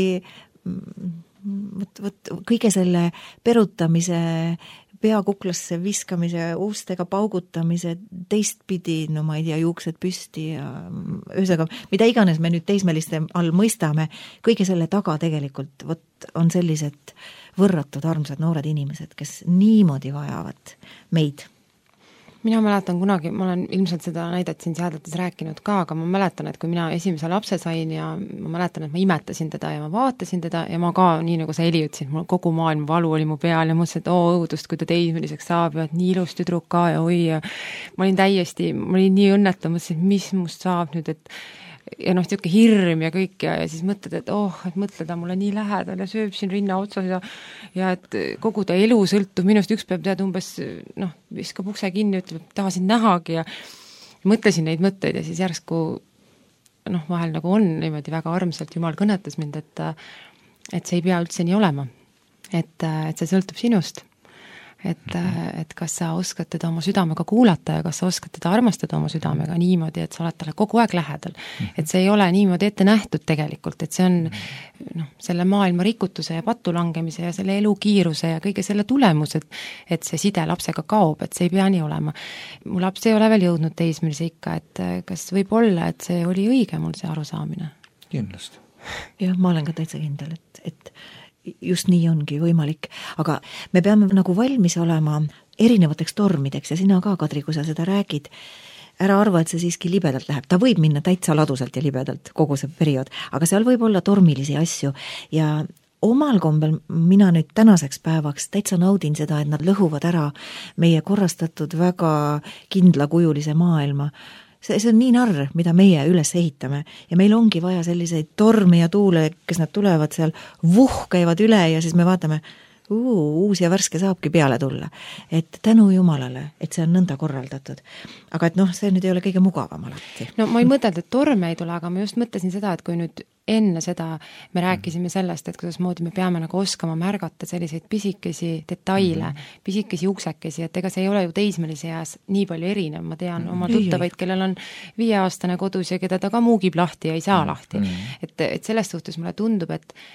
D: kõige selle perutamise, peakuklasse viskamise, ustega paugutamise, teistpidi, no ma ei tea, juuksed püsti ja ühesõnaga, mida iganes me nüüd teismeliste all mõistame, kõige selle taga tegelikult on sellised võrratud armsad noored inimesed, kes niimoodi vajavad meid.
C: Mina mäletan kunagi, ma olen ilmselt seda näidet siin seadetes rääkinud ka, aga ma mäletan, et kui mina esimese lapse sain ja ma mäletan, et ma imetasin teda ja ma vaatasin teda ja ma ka, nii nagu sa Heli ütlesid, mul kogu maailma valu oli mu peal ja mõtlesin, et õudust, kui ta teismeliseks saab ja et nii ilus tüdruk ka ja oi ja ma olin nii õnnetu, mõtlesin, mis must saab nüüd, et ja niisugune hirm ja kõik ja siis mõtled, et mõtleda mulle nii lähedal ja sööb siin rinna otsas ja et kogu ta elu sõltub minust, üks päev tead umbes, viskab ukse kinni, ütleb, tahasin nähagi ja mõtlesin neid mõtteid ja siis järsku vahel nagu on niimoodi väga armsalt, Jumal kõnetas mind, et see ei pea üldse nii olema, et see sõltub sinust. Et kas sa oskad teda oma südamega kuulata ja kas sa oskad teda armastada oma südamega niimoodi, et sa oled talle kogu aeg lähedal. Et see ei ole niimoodi ette nähtud tegelikult, et see on selle maailma rikutuse ja pattu langemise ja selle elukiiruse ja kõige selle tulemus, et see side lapsega kaob, et see ei pea nii olema. Mu laps ei ole veel jõudnud teismelise ikka, et kas võib olla, et see oli õige mul see arusaamine?
E: Kindlasti.
D: Jah, ma olen ka täitsa kindel, et just nii ongi võimalik, aga me peame nagu valmis olema erinevateks tormideks ja sina ka, Kadri, kui sa seda räägid, ära arva, et see siiski libedalt läheb. Ta võib minna täitsa laduselt ja libedalt kogu see periood, aga seal võib olla tormilisi asju ja omal kombel mina nüüd tänaseks päevaks täitsa naudin seda, et nad lõhuvad ära meie korrastatud väga kindlakujulise maailma. See on nii narr, mida meie üles ehitame ja meil ongi vaja selliseid torme ja tuule, kes nad tulevad seal, käivad üle ja siis me vaatame, uus ja värske saabki peale tulla. Et tänu Jumalale, et see on nõnda korraldatud. Aga et see nüüd ei ole kõige mugavam alati.
C: No ma ei mõtelnud, et torme ei tule, aga ma just mõtlesin seda, et kui nüüd enne seda me rääkisime sellest, et kuidas moodi me peame nagu oskama märgata selliseid pisikesi detaile, pisikesi uksekesi, et ega see ei ole ju teismelise eas nii palju erinev. Ma tean oma tuttavaid, kellel on 5-aastane kodus ja keda ta ka muugib lahti ja ei saa lahti. Et selles suhtes mulle tundub,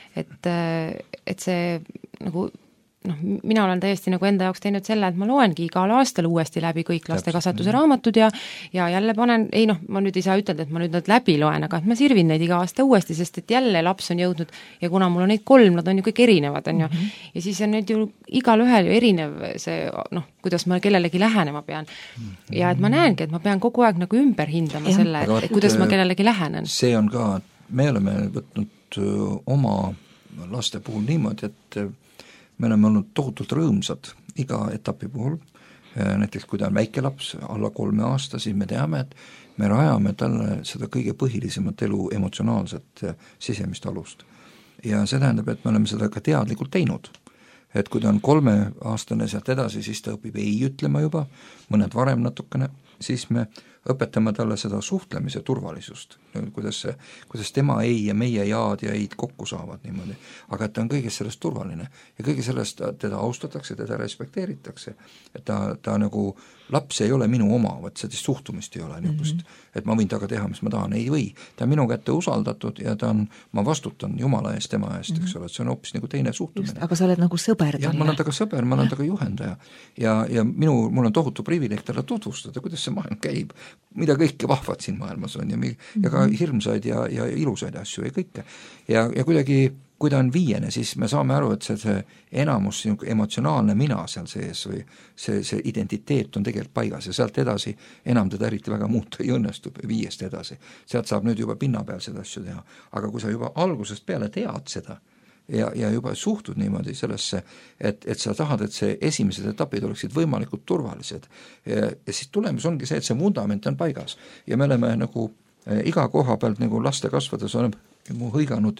C: et see nagu mina olen täiesti nagu enda jaoks teinud selle, et ma loengi igal aastal uuesti läbi kõik lastekasvatuse raamatud ja jälle panen, ma nüüd ei saa ütelda, et ma nüüd nad läbi loen, aga et ma sirvin neid iga aasta uuesti, sest et jälle laps on jõudnud ja kuna mul on neid 3, nad on ju kõik erinevad, on ju, ja siis on nüüd ju igal ühel ju erinev see, kuidas ma kellelegi lähenema pean. Ja et ma näengi, et ma pean kogu aeg nagu ümber hindama selle, et kuidas ma kellelegi lähenen.
E: See on ka, me oleme võtnud oma laste puhul niimoodi, et me oleme olnud tohutult rõõmsad iga etapi puhul, näiteks kui ta on väike laps, alla 3 aasta, siis me teame, et me rajame talle seda kõige põhilisemat elu emotsionaalset sisemist alust. Ja see tähendab, et me oleme seda ka teadlikult teinud. Et kui ta on 3-aastane sealt edasi, siis ta õpib ei ütlema juba, mõned varem natukene, siis me õpetame talle seda suhtlemise turvalisust, kuidas tema ei ja meie jaad ja eid kokku saavad niimoodi, aga et ta on kõigest sellest turvaline ja kõige sellest teda austatakse, teda respekteeritakse, et ta nagu laps ei ole minu oma, vaat sellist suhtumist ei ole niisugust, et ma võin temaga teha, mis ma tahan, ei või, ta on minu kätte usaldatud ja ma vastutan Jumala eest, tema eest, eks ole, et see on hoopis nagu teine suhtumine.
D: Aga sa oled nagu sõber talle.
E: jah, ma olen taga sõber, ma olen taga juhendaja ja mul on tohutu privileeg talle tutvustada, kuidas see maailm käib, mida kõike vahvad siin maailmas on ja ka hirmsaid ja ilusaid asju ja kõike. Ja kuidagi, kui ta on 5, siis me saame aru, et see enamus emotsionaalne mina seal sees või see identiteet on tegelikult paigas ja sealt edasi enam teda eriti väga muuta ei õnnestu 5 edasi. Sealt saab nüüd juba pinnapealseid asju teha. Aga kui sa juba algusest peale tead seda ja juba suhtud niimoodi sellesse, et sa tahad, et see esimesed etapid oleksid võimalikult turvalised ja siis tulemus ongi see, et see vundament on paigas ja me oleme nagu iga koha pealt nagu laste kasvades oleme hõiganud,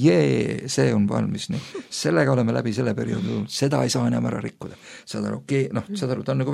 E: see on valmis, sellega oleme läbi selle perioodi, seda ei saa enam ära rikkuda. Saad aru, ta on nagu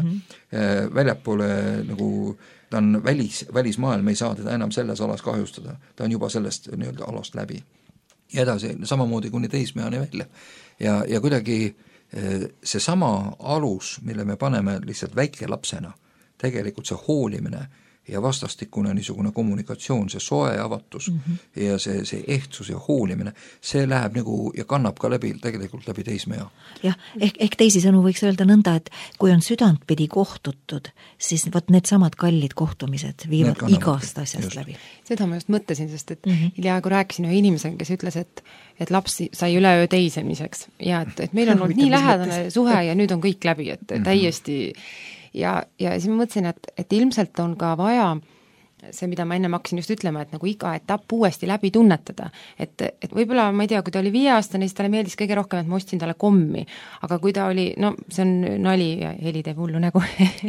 E: väljapoole nagu, ta on välismaailm, ei saa teda enam selles alas kahjustada, ta on juba sellest nii-öelda alast läbi. Ja edasi, samamoodi kuni teismeani välja. Ja kuidagi see sama alus, mille me paneme lihtsalt väike lapsena, tegelikult see hoolimine ja vastastikune niisugune kommunikatsioon, see soe avatus ja see ehtsus ja hoolimine, see läheb nagu ja kannab ka tegelikult läbi teismea.
D: Jah, ehk teisisõnu võiks öelda nõnda, et kui on südantpidi kohtutud, siis võt need samad kallid kohtumised viivad igast asjast just läbi.
C: Seda ma just mõtlesin, sest et hiljaaegu rääkisin ühe inimesega, kes ütles, et laps sai üleöö teisemiseks ja et meil on olnud nii lähedane suhe ja nüüd on kõik läbi, et täiesti ja siis ma mõtlesin, et ilmselt on ka vaja see, mida ma ennem hakkasin just ütlema, et nagu iga etapp uuesti läbi tunnetada, et võib-olla, ma ei tea, kui ta oli 5-aastane, siis talle meeldis kõige rohkem, et ma ostsin talle kommi, aga kui ta oli, see on nali ja Heli teeb hullu nägu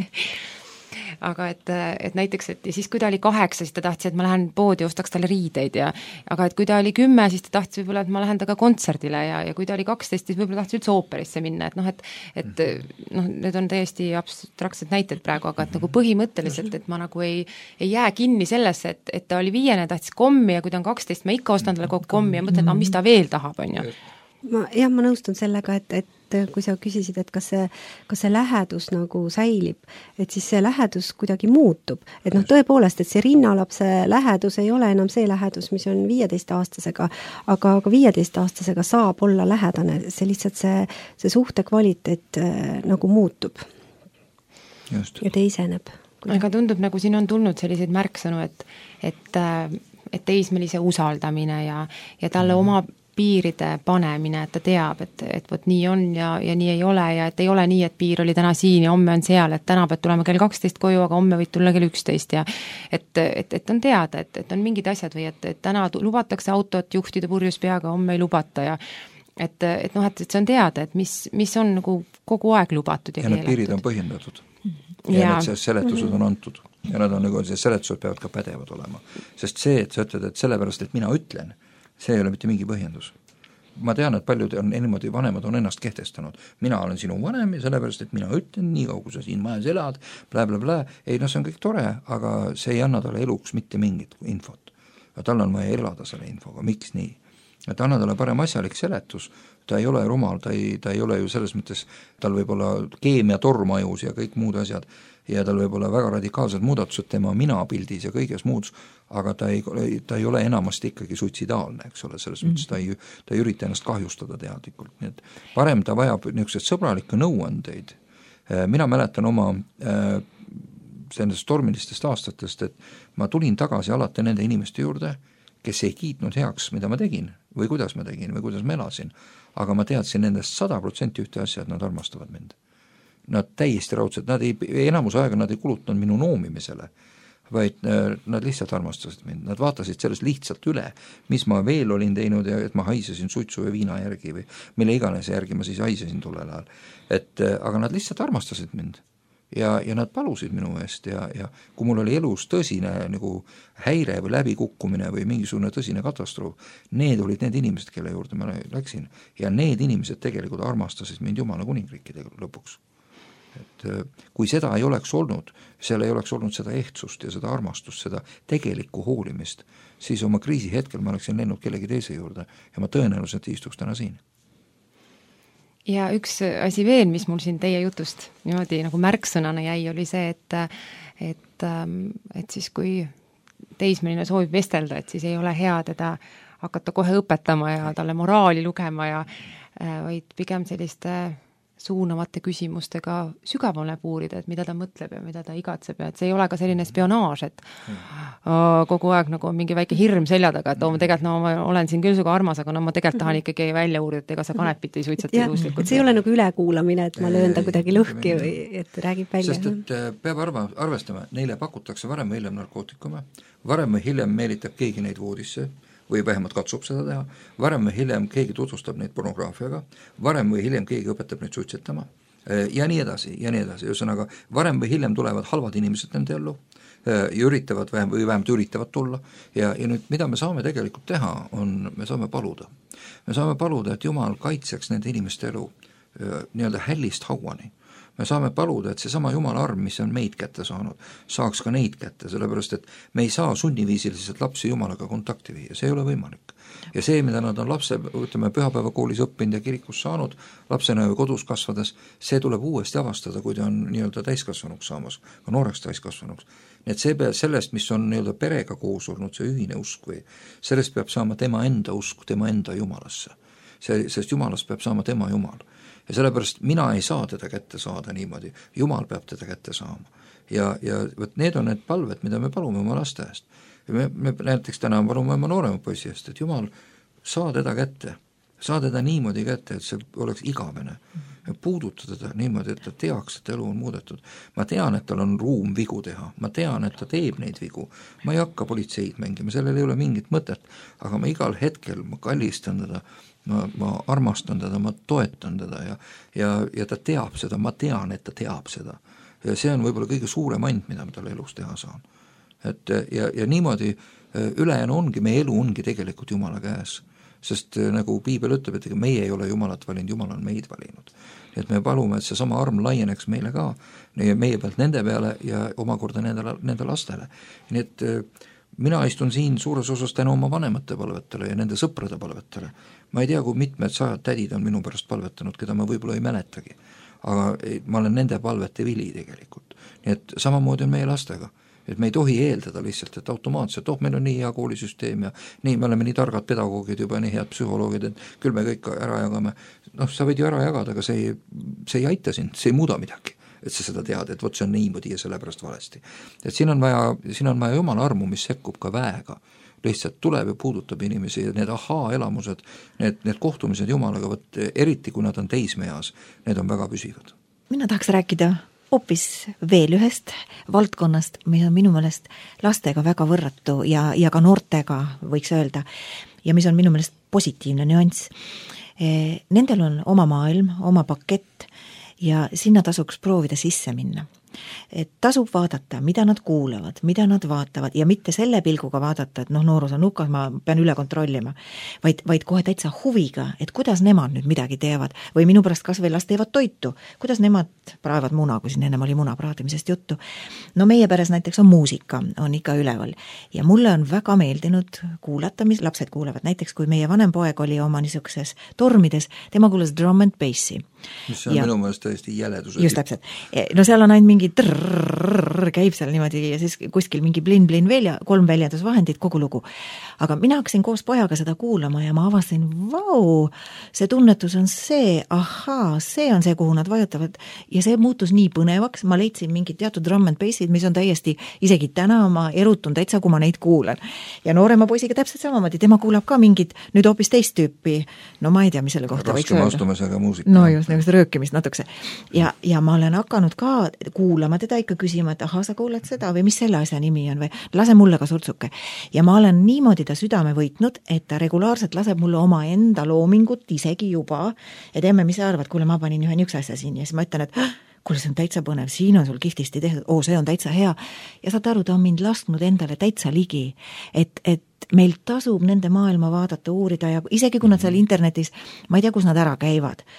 C: aga et näiteks, et siis kui ta oli 8, siis ta tahtis, et ma lähen poodi ja ostaks talle riideid aga et kui ta oli 10, siis ta tahtis võib-olla, et ma lähen taga kontserdile ja kui ta oli 12, siis võib-olla tahtis üldse ooperisse minna, et need on täiesti abstraktsed näited praegu, aga et nagu põhimõtteliselt, et ma nagu ei jää kinni sellesse, et ta oli 5, tahtis kommi ja kui ta on 12, ma ikka ostan talle kogu kommi ja mõtlen, mis ta veel tahab, on ju.
B: Ma nõustun sellega, et kui sa küsisid, et kas see lähedus nagu säilib, et siis see lähedus kuidagi muutub. Et tõepoolest, et see rinnalapse lähedus ei ole enam see lähedus, mis on 15-aastasega, aga 15-aastasega saab olla lähedane, see lihtsalt see suhte kvaliteet nagu muutub. Just. Ja teiseneb.
C: Aga tundub, nagu siin on tulnud selliseid märksõnu, et teismelise usaldamine ja talle oma piiride panemine, et ta teab, et võt nii on ja nii ei ole ja et ei ole nii, et piir oli täna siin ja homme on seal, et täna pead tulema kell 12 koju, aga homme võid tulla kell 11 ja et on teada, et on mingid asjad või et täna lubatakse autot juhtida purjus peaga, homme ei lubata ja et see on teada, et mis on nagu kogu aeg lubatud ja
E: need piirid on põhjendatud ja need seletused on antud ja nad on nagu, see seletused peavad ka pädevad olema, sest see, et sa ütled, et sellepärast, et mina ütlen, see ei ole mitte mingi põhjendus. Ma tean, et paljud on niimoodi, vanemad on ennast kehtestanud. Mina olen sinu vanem ja sellepärast, et mina ütlen nii kaua, kui sa siin majas elad, ei, see on kõik tore, aga see ei anna talle eluks mitte mingit infot. Ja tal on vaja elada selle infoga, miks nii? Et anna talle parem asjalik seletus, ta ei ole rumal, ta ei ole ju selles mõttes, tal võib olla keemia tormajus ja kõik muud asjad ja tal võib olla väga radikaalsed muudatused tema minapildis ja kõiges muus, aga ta ei ole enamasti ikkagi suitsidaalne, eks ole, selles mõttes ta ei ürita ennast kahjustada teadlikult, nii et parem ta vajab niisuguseid sõbralikke nõuandeid. Mina mäletan oma sellistest tormilistest aastatest, et ma tulin tagasi alati nende inimeste juurde, kes ei kiitnud heaks, mida ma tegin või kuidas ma tegin või kuidas ma elasin, aga ma teadsin nendest 100% ühte asja, et nad armastavad mind. Nad täiesti raudselt, enamus aega nad ei kulutanud minu noomimisele, vaid nad lihtsalt armastasid mind, nad vaatasid sellest lihtsalt üle, mis ma veel olin teinud ja et ma haisesin suitsu ja viina järgi või mille iganes järgi ma siis haisesin tollel ajal. Aga nad lihtsalt armastasid mind ja nad palusid minu eest ja kui mul oli elus tõsine nagu häire või läbikukkumine või mingisugune tõsine katastroof, need olid need inimesed, kelle juurde ma läksin ja need inimesed tegelikult armastasid mind Jumala kuningriikide lõpuks. et kui seda ei oleks olnud, seal ei oleks olnud seda ehtsust ja seda armastust, seda tegelikku hoolimist, siis oma kriisi hetkel ma oleksin lennud kellegi teise juurde ja ma tõenäoliselt istuks täna siin.
C: Ja üks asi veel, mis mul siin teie jutust niimoodi nagu märksõnana jäi, oli see, et siis kui teismeline soovib vestelda, et siis ei ole hea teda hakata kohe õpetama ja talle moraali lugema ja vaid pigem selliste suunavate küsimustega sügavale puurida, et mida ta mõtleb ja mida ta igatseb ja et see ei ole ka selline spionaaž, et kogu aeg nagu on mingi väike hirm selja taga, et tegelikult ma olen siin küll suga armas, aga ma tegelikult tahan ikkagi välja uurida, et ega sa kanepit ei suitsata juhuslikult.
B: See ei ole nagu ülekuulamine, et ma löön ta kuidagi lõhki või et räägib välja.
E: Sest et peab arvestama, neile pakutakse varem või hiljem narkootikume, varem või hiljem meelitab keegi neid voodisse, või vähemalt katsub seda teha, varem või hiljem keegi tutvustab neid pornograafiaga, varem või hiljem keegi õpetab neid suitsetama ja nii edasi, ühesõnaga varem või hiljem tulevad halvad inimesed nende ellu ja üritavad või vähemalt üritavad tulla ja nüüd mida me saame tegelikult teha, me saame paluda. Me saame paluda, et Jumal kaitseks nende inimeste elu nii-öelda hällist hauani. Me saame paluda, et seesama Jumala arm, mis on meid kätte saanud, saaks ka neid kätte, sellepärast et me ei saa sunniviisiliselt lapsi Jumalaga kontakti viia, see ei ole võimalik. Ja see, mida nad on pühapäevakoolis õppinud ja kirikus saanud, lapsena või kodus kasvades, see tuleb uuesti avastada, kui ta on nii-öelda täiskasvanuks saamas, ka nooreks täiskasvanuks. Nii et see peab sellest, mis on nii-öelda perega koos olnud, see ühine usk või sellest peab saama tema enda usk, tema enda Jumalasse. Sest Jumalast peab saama tema Jumal. Ja sellepärast mina ei saa teda kätte saada niimoodi, Jumal peab teda kätte saama. Ja võt need on need palved, mida me palume oma laste eest. Me näiteks täna palume oma noorema poisi eest, et Jumal, saa teda kätte, saa teda niimoodi kätte, et see oleks igavene. Puuduta teda niimoodi, et ta teaks, et elu on muudetud. Ma tean, et tal on ruum vigu teha, ma tean, et ta teeb neid vigu. Ma ei hakka politseid mängima, sellel ei ole mingit mõtet, aga ma igal hetkel ma kallistan teda, ma armastan teda, ma toetan teda ja ta teab seda, ma tean, et ta teab seda. Ja see on võib-olla kõige suurem and, mida ma talle elus teha saan. Ja niimoodi ülejäänu ongi, meie elu ongi tegelikult Jumala käes. Sest nagu Piibel ütleb, et meie ei ole Jumalat valinud, Jumal on meid valinud. Et me palume, et see sama arm laieneks meile ka, meie pealt nende peale ja omakorda nende lastele. Nii et mina istun siin suures osas tänu oma vanemate palvetele ja nende sõprade palvetele. Ma ei tea, kui mitmed sajad tädid on minu pärast palvetanud, keda ma võib-olla ei mäletagi. Aga ma olen nende palvete vili tegelikult. Nii et samamoodi on meie lastega. Et me ei tohi eeldada lihtsalt, et automaatselt, meil on nii hea koolisüsteem ja nii, me oleme nii targad pedagoogid juba, nii head psühholoogid, et küll me kõik ära jagame. Sa võid ju ära jagada, aga see ei aita sind, see ei muuda midagi. Et sa seda tead, et see on niimoodi ja sellepärast valesti. Et siin on vaja Jumala armu, mis sekkub ka väega. Lihtsalt tuleb ja puudutab inimesi ja need elamused, need kohtumised Jumalaga, eriti kui nad on teismeeas, need on väga püsivad.
D: Mina tahaks rääkida hoopis veel ühest valdkonnast, mis on minu meelest lastega väga võrratu ja ka noortega, võiks öelda, ja mis on minu meelest positiivne nüanss. Nendel on oma maailm, oma pakett ja sinna tasuks proovida sisse minna. Et tasub vaadata, mida nad kuulavad, mida nad vaatavad ja mitte selle pilguga vaadata, et noorus on nukas, ma pean üle kontrollima, vaid kohe täitsa huviga, et kuidas nemad nüüd midagi teevad või minu pärast kas või las teevad toitu, kuidas nemad praevad muna, kui siin ennem oli muna praadimisest juttu. No meie peres näiteks on muusika, on ikka üleval ja mulle on väga meeldinud kuulata, mis lapsed kuulevad, näiteks kui meie vanem poeg oli oma niisuguses tormides, tema kuulas drum and bassi.
E: Mis on minu meelest täiesti jäleduse.
D: Just täpselt. No seal on ainult mingi käib seal niimoodi ja siis kuskil mingi blin-blin välja, 3 väljendusvahendid, kogu lugu. Aga mina hakkasin koos pojaga seda kuulama ja ma avastasin, see tunnetus on see, see on see, kuhu nad vajutavad ja see muutus nii põnevaks, ma leidsin mingid teatud drum and bassid, mis on täiesti, isegi täna ma erutun täitsa, kui ma neid kuulan. Ja noorema poisiga täpselt samamoodi, tema kuulab ka mingid nüüd hoopis teist tüüpi, no ma ei tea, mis selle kohta võiks öelda.
E: Astumisega muusika.
D: No just, nagu röökimist natukese. Ja ma olen hakanud ka kuulama teda ikka küsima, et sa kuuled seda või mis selle asja nimi on või lase mulle ka surtsuke. Ja ma olen niimoodi ta südame võitnud, et ta regulaarselt laseb mulle oma enda loomingut isegi juba, et emme, mis sa arvad, kuule, ma panin ühe niukse asja siin ja siis ma ütlen, et kuule, see on täitsa põnev, siin on sul kihvtisti tehtud, see on täitsa hea ja saad aru, ta on mind lasknud endale täitsa ligi, et meil tasub nende maailma vaadata, uurida ja isegi kui nad seal internetis, ma ei tea, kus nad ära käivad,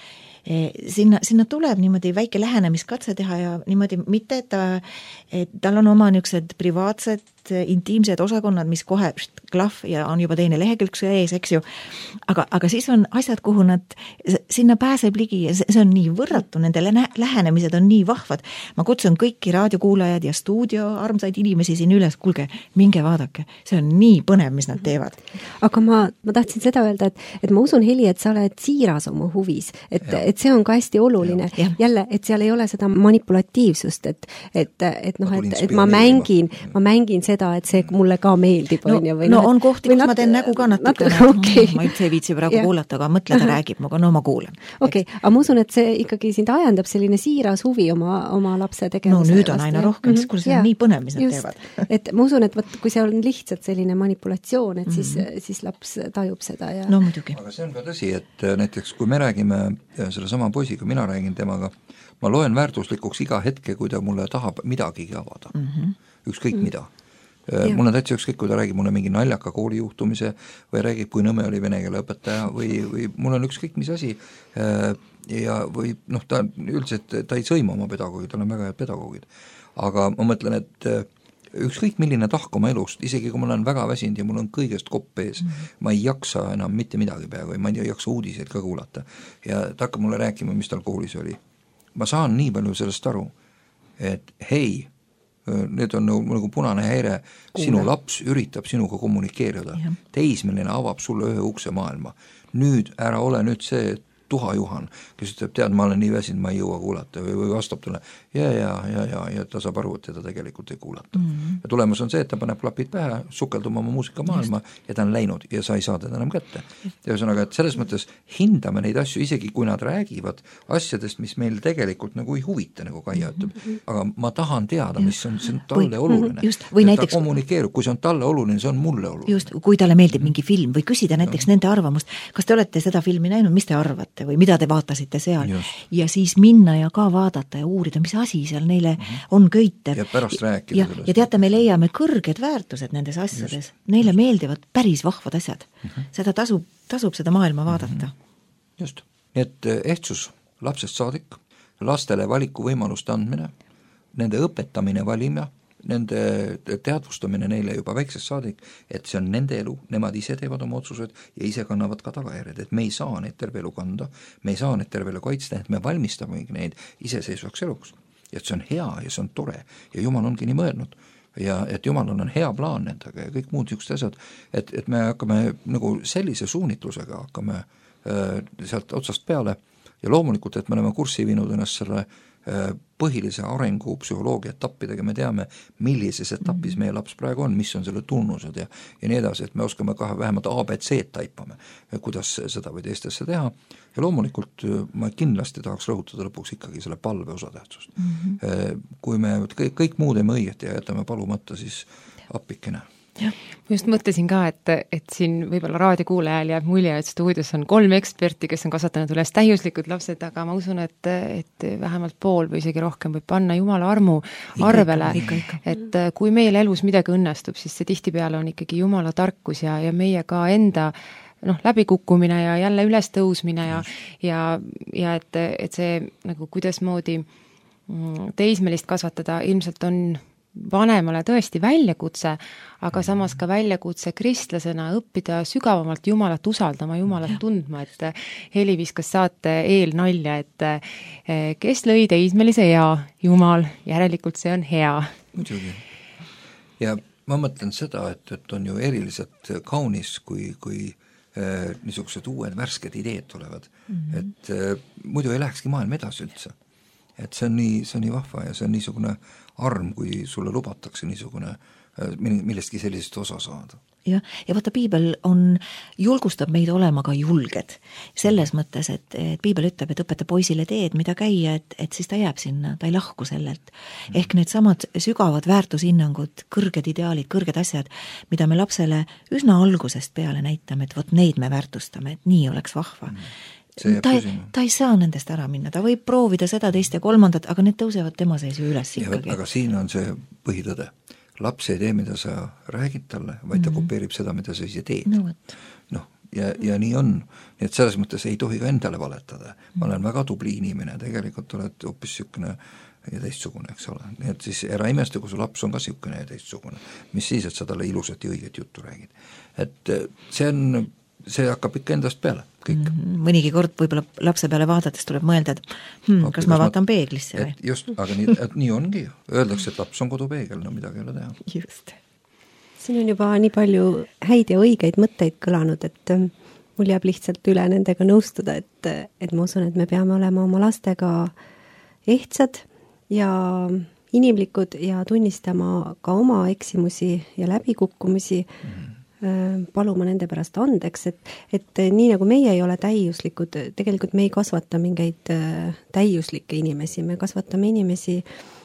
D: sinna tuleb niimoodi väike lähenemiskatse teha ja niimoodi mitte, et tal on oma niisugused privaatsed intiimsed osakonnad, mis kohe klahv ja on juba teine lehekülg ees, eks ju, aga siis on asjad, kuhu nad, sinna pääseb ligi ja see on nii võrratu, nende lähenemised on nii vahvad. Ma kutsun kõiki raadiokuulajad ja stuudio armsaid inimesi siin üles, kuulge, minge vaadake, see on nii põnev, mis nad teevad.
B: Aga ma tahtsin seda öelda, et ma usun, Heli, et sa oled siiras oma huvis, et see on ka hästi oluline. Jälle, et seal ei ole seda manipulatiivsust, et ma mängin seda, et see mulle ka meeldib.
D: On kohti, kus ma teen nägu ka natukene. Okay. Ma üldse ei viitsi praegu kuulata, aga mõtleda räägib, ma kuulen.
B: Okei, aga ma usun, et see ikkagi sind ajandab selline siiras huvi oma lapse tegevuse.
D: No nüüd on aina rohkem, see on nii põnev, mis nad teevad.
B: Et ma usun, et kui see on lihtsalt selline manipulatsioon, et siis laps tajub seda. Ja...
D: No muidugi.
E: Aga see on ka tõsi, et näiteks kui me räägime selle sama poisiga, mina räägin temaga, ma loen väärtuslikuks iga hetke, kui ta mulle tahab midagigi avada. Ükskõik mida. Mul on täitsa ükskõik, kui ta räägib mulle mingi naljaka koolijuhtumise või räägib, kui nõme oli vene keele õpetaja või mul on ükskõik mis asi ja või ta üldiselt ta ei sõima oma pedagoogid, tal on väga head pedagoogid. Aga ma mõtlen, et ükskõik milline tahk oma elust, isegi kui ma olen väga väsinud ja mul on kõigest kopp ees, ma ei jaksa enam mitte midagi peaaegu, ma ei jaksa uudiseid ka kuulata. Ja ta hakkab mulle rääkima, mis tal koolis oli. Ma saan nii palju sellest aru, et hei, need on nagu punane häire, sinu laps üritab sinuga kommunikeerida, teismeline avab sulle ühe ukse maailma. Nüüd ära ole nüüd see tuhajuhan, kes ütleb, tead, ma olen nii väsinud, ma ei jõua kuulata või vastab talle ja ta saab aru, et teda tegelikult ei kuulata. Ja tulemus on see, et ta paneb klapid pähe, sukelduma oma muusikamaailma ja ta on läinud ja sa ei saa teda enam kätte. Ja ühesõnaga, et selles mõttes hindame neid asju, isegi kui nad räägivad asjadest, mis meil tegelikult nagu ei huvita, nagu Kaia ütleb. Aga ma tahan teada, mis on talle oluline.
D: Või näiteks,
E: ta kommunikeerub, kui see on talle oluline, see on mulle oluline.
D: Just, kui talle meeldib mingi film või küsida näiteks nende arvamust, kas te olete seda filmi näinud, mis te arvate või mida te vaatasite seal. Ja siis minna ja ka vaadata ja uurida, mis asi seal neile on köitev.
E: Ja pärast rääkida.
D: Ja teate, me leiame kõrged väärtused nendes asjades. Neile meeldivad päris vahvad asjad. Seda tasub seda maailma vaadata.
E: Just. Nii et ehtsus lapsest saadik, lastele valiku võimaluste andmine, nende õpetamine valima, nende teadvustamine neile juba väiksest saadik, et see on nende elu, nemad ise teevad oma otsused ja ise kannavad ka tagajärjed, et me ei saa neid terve elu kanda, me ei saa neid terve elu kaitsta, et me valmistame neid iseseisvaks eluks. Ja et see on hea ja see on tore ja Jumal ongi nii mõelnud ja et Jumalal on hea plaan nendega ja kõik muud niisugused asjad, et me hakkame nagu sellise suunitlusega hakkame sealt otsast peale ja loomulikult, et me oleme kurssi viinud ennast selle põhilise arengu psühholoogia etappidega, me teame, millises etapis meie laps praegu on, mis on selle tunnused ja nii edasi, et me oskame ka vähemalt ABC taipame, kuidas seda või teist asja teha ja loomulikult ma kindlasti tahaks rõhutada lõpuks ikkagi selle palve osatähtsust. Kui me kõik muud teeme õieti ja jätame palumata, siis appikene.
C: Ma just mõtlesin ka, et siin võib-olla raadiokuulajal jääb mulje, et stuudios on 3 eksperti, kes on kasvatanud üles täiuslikud lapsed, aga ma usun, et vähemalt pool või isegi rohkem võib panna Jumala armu arvele, et kui meil elus midagi õnnestub, siis see tihtipeale on ikkagi Jumala tarkus ja meie ka enda läbikukkumine ja jälle üles tõusmine ja et see nagu kuidasmoodi teismelist kasvatada ilmselt on vanemale tõesti väljakutse, aga samas ka väljakutse kristlasena õppida sügavamalt Jumalat usaldama, Jumalat tundma, et Heli viskas saate eel nalja, et kes lõi teismelise ea, Jumal, järelikult see on hea.
E: Muidugi. Ja ma mõtlen seda, et on ju eriliselt kaunis, kui niisugused uued värsked ideed tulevad, et muidu ei lähekski maailm edasi üldse. Et see on nii vahva ja see on niisugune arm, kui sulle lubatakse niisugune millestki sellisest osa saada.
D: Ja vaata, Piibel julgustab meid olema ka julged. Selles mõttes, et Piibel ütleb, et õpeta poisile teed, mida käia, et siis ta jääb sinna, ta ei lahku sellelt. Ehk need samad sügavad väärtushinnangud, kõrged ideaalid, kõrged asjad, mida me lapsele üsna algusest peale näitame, et vot neid me väärtustame, et nii oleks vahva. Ta ei saa nendest ära minna, ta võib proovida seda, teist ja kolmandat, aga need tõusevad tema sees ju üles ikkagi.
E: Aga siin on see põhitõde. Laps ei tee, mida sa räägid talle, vaid ta kopeerib seda, mida sa ise teed. ja nii on. Nii et selles mõttes ei tohi ka endale valetada. Ma olen väga tubli inimene, tegelikult oled hoopis sükene ja teistsugune, eks ole. Nii et siis ära imesta, kui su laps on ka sükene ja teistsugune. Mis siis, et sa talle ilusat ja õiget juttu räägid. Et see hakkab ikka endast peale, kõik.
D: Mõnigi kord võib-olla lapse peale vaadates tuleb mõelda, et kas ma vaatan peeglisse või?
E: Just, aga nii ongi. Öeldakse, et laps on kodupeegel, no midagi ei ole teha.
D: Just.
B: Siin on juba nii palju häid ja õigeid mõtteid kõlanud, et mul jääb lihtsalt üle nendega nõustuda, et ma usun, et me peame olema oma lastega ehtsad ja inimlikud ja tunnistama ka oma eksimusi ja läbikukkumisi, paluma nende pärast andeks, et nii nagu meie ei ole täiuslikud, tegelikult me ei kasvata mingeid täiuslikke inimesi, me kasvatame inimesi,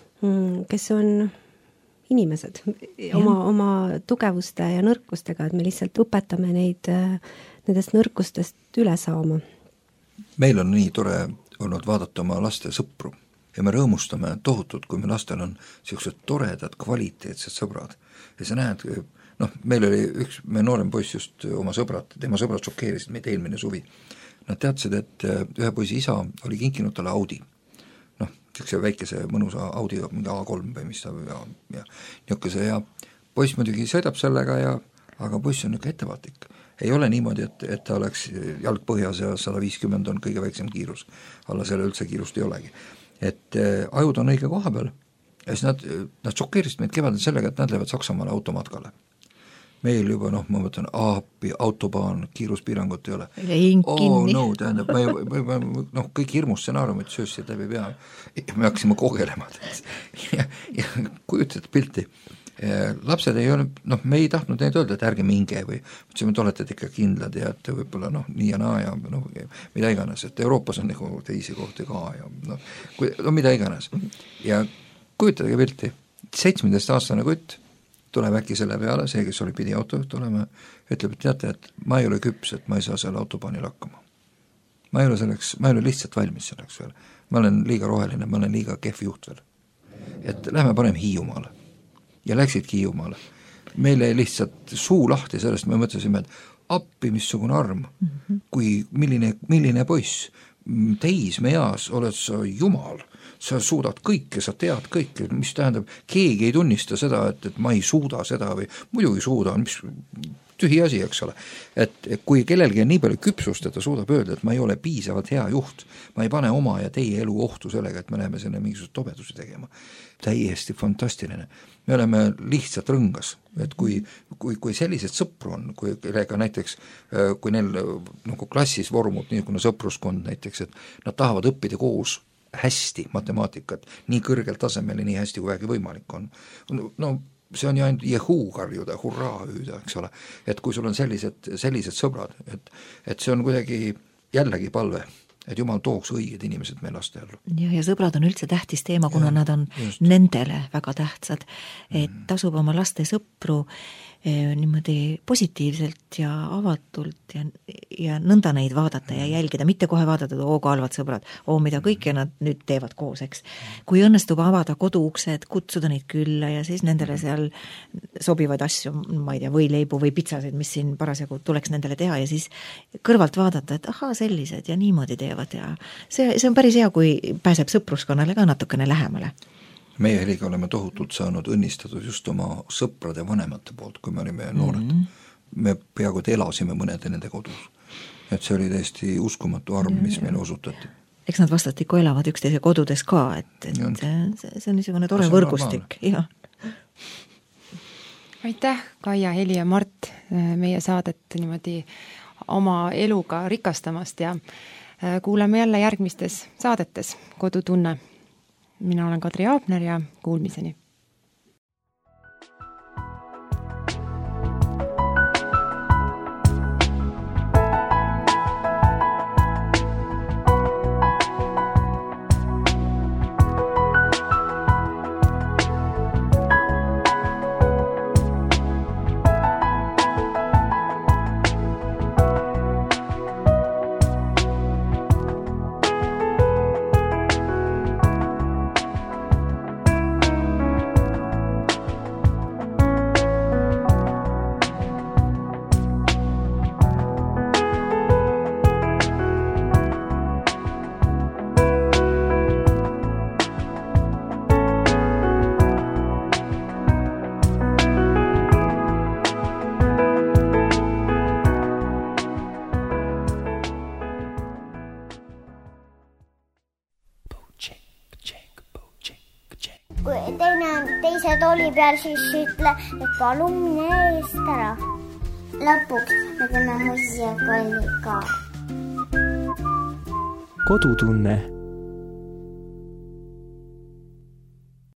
B: kes on inimesed oma tugevuste ja nõrkustega, et me lihtsalt õpetame neid nendest nõrkustest üle saama.
E: Meil on nii tore olnud vaadata oma laste sõpru ja me rõõmustame tohutult, kui me lastel on sellised toredad, kvaliteetsed sõbrad. Ja sa näed, meil oli meie noorem poiss just oma sõbrad, tema sõbrad šokeerisid meid eelmine suvi. Nad teadsid, et ühe poisi isa oli kinkinud talle Audi. Selline väikese mõnusa Audi, mingi A3 või mis ta ja niisuguse ja poiss muidugi sõidab sellega aga poiss on niisugune ettevaatik. Ei ole niimoodi, et ta oleks jalg põhjas ja 150 on kõige väiksem kiirus. Alla selle üldse kiirust ei olegi. Et ajud on õige koha peal ja siis nad šokeerisid meid kevadel sellega, et nad lähevad Saksamaale automatkale. Meil juba, ma mõtlen, autobaan, kiiruspiirangut ei ole. Tähendab, kõik hirmustsenaariumid söösid läbi pea ja me hakkasime kogelema. Ja kujutad pilti. Lapsed ei ole, me ei tahtnud neid öelda, et ärge minge või mõtlesime, et olete ikka kindlad ja et võib-olla nii ja naa ja mida iganes, et Euroopas on nagu teisi kohti ka ja mida iganes. Ja kujutage pilti, 17-aastane kutt tuleb äkki selle peale, see, kes oli pidi autojuht olema, ütleb, et teate, et ma ei ole küps, et ma ei saa selle autobaanil hakkama. Ma ei ole lihtsalt valmis selleks veel. Ma olen liiga roheline, ma olen liiga kehv juht veel. Et lähme parem Hiiumaale. Ja läksidki Hiiumaale. Meil ei lihtsalt suu lahti sellest, me mõtlesime, et appi missugune arm, kui milline poiss, teismeeas oled sa jumal, sa suudad kõike, sa tead kõike, mis tähendab, keegi ei tunnista seda, et ma ei suuda seda või muidugi suudan, mis tühi asi, eks ole. Et kui kellelgi on nii palju küpsust, et ta suudab öelda, et ma ei ole piisavalt hea juht, ma ei pane oma ja teie elu ohtu sellega, et me läheme sinna mingisugust tobedusi tegema. Täiesti fantastiline. Me oleme lihtsalt rõngas, et kui sellised sõpru on, kui näiteks, kui neil klassis vormub niisugune sõpruskond näiteks, et nad tahavad õppida koos hästi matemaatikat, nii kõrgel tasemel ja nii hästi, kui vähegi võimalik on. See on ju ainult jehuu karjuda, hurraa hüüda, eks ole. Et kui sul on sellised sõbrad, et see on kuidagi jällegi palve, et Jumal tooks õiged inimesed meil laste ellu.
D: Ja sõbrad on üldse tähtis teema, kuna nad on nendele väga tähtsad, et tasub oma laste sõpru niimoodi positiivselt ja avatult ja nõnda neid vaadata ja jälgida, mitte kohe vaadata, kui halvad sõbrad, mida kõike nad nüüd teevad koos, eks. Kui õnnestub avada koduuksed, kutsuda neid külla ja siis nendele seal sobivaid asju, ma ei tea, võileibu või pitsasid, mis siin parasjagu tuleks nendele teha ja siis kõrvalt vaadata, et sellised ja niimoodi teevad ja see on päris hea, kui pääseb sõpruskonnale ka natukene lähemale.
E: Meie Heliga oleme tohutult saanud õnnistatud just oma sõprade vanemate poolt, kui me olime noored. Me peaaegu elasime mõnede nende kodus. Et see oli täiesti uskumatu arm, mis meile osutati.
D: Eks nad vastatikku elavad üksteise kodudes ka, et see on niisugune tore võrgustik.
C: Aitäh, Kaia, Heli ja Mart, meie saadet niimoodi oma eluga rikastamast ja kuuleme jälle järgmistes saadetes Kodutunne. Mina olen Kadri Aabner ja kuulmiseni.
A: kui teine on teise tooli peal, siis ütle, et palun mine eest ära. Lõpuks me teeme musikalli ka.
F: Kodutunne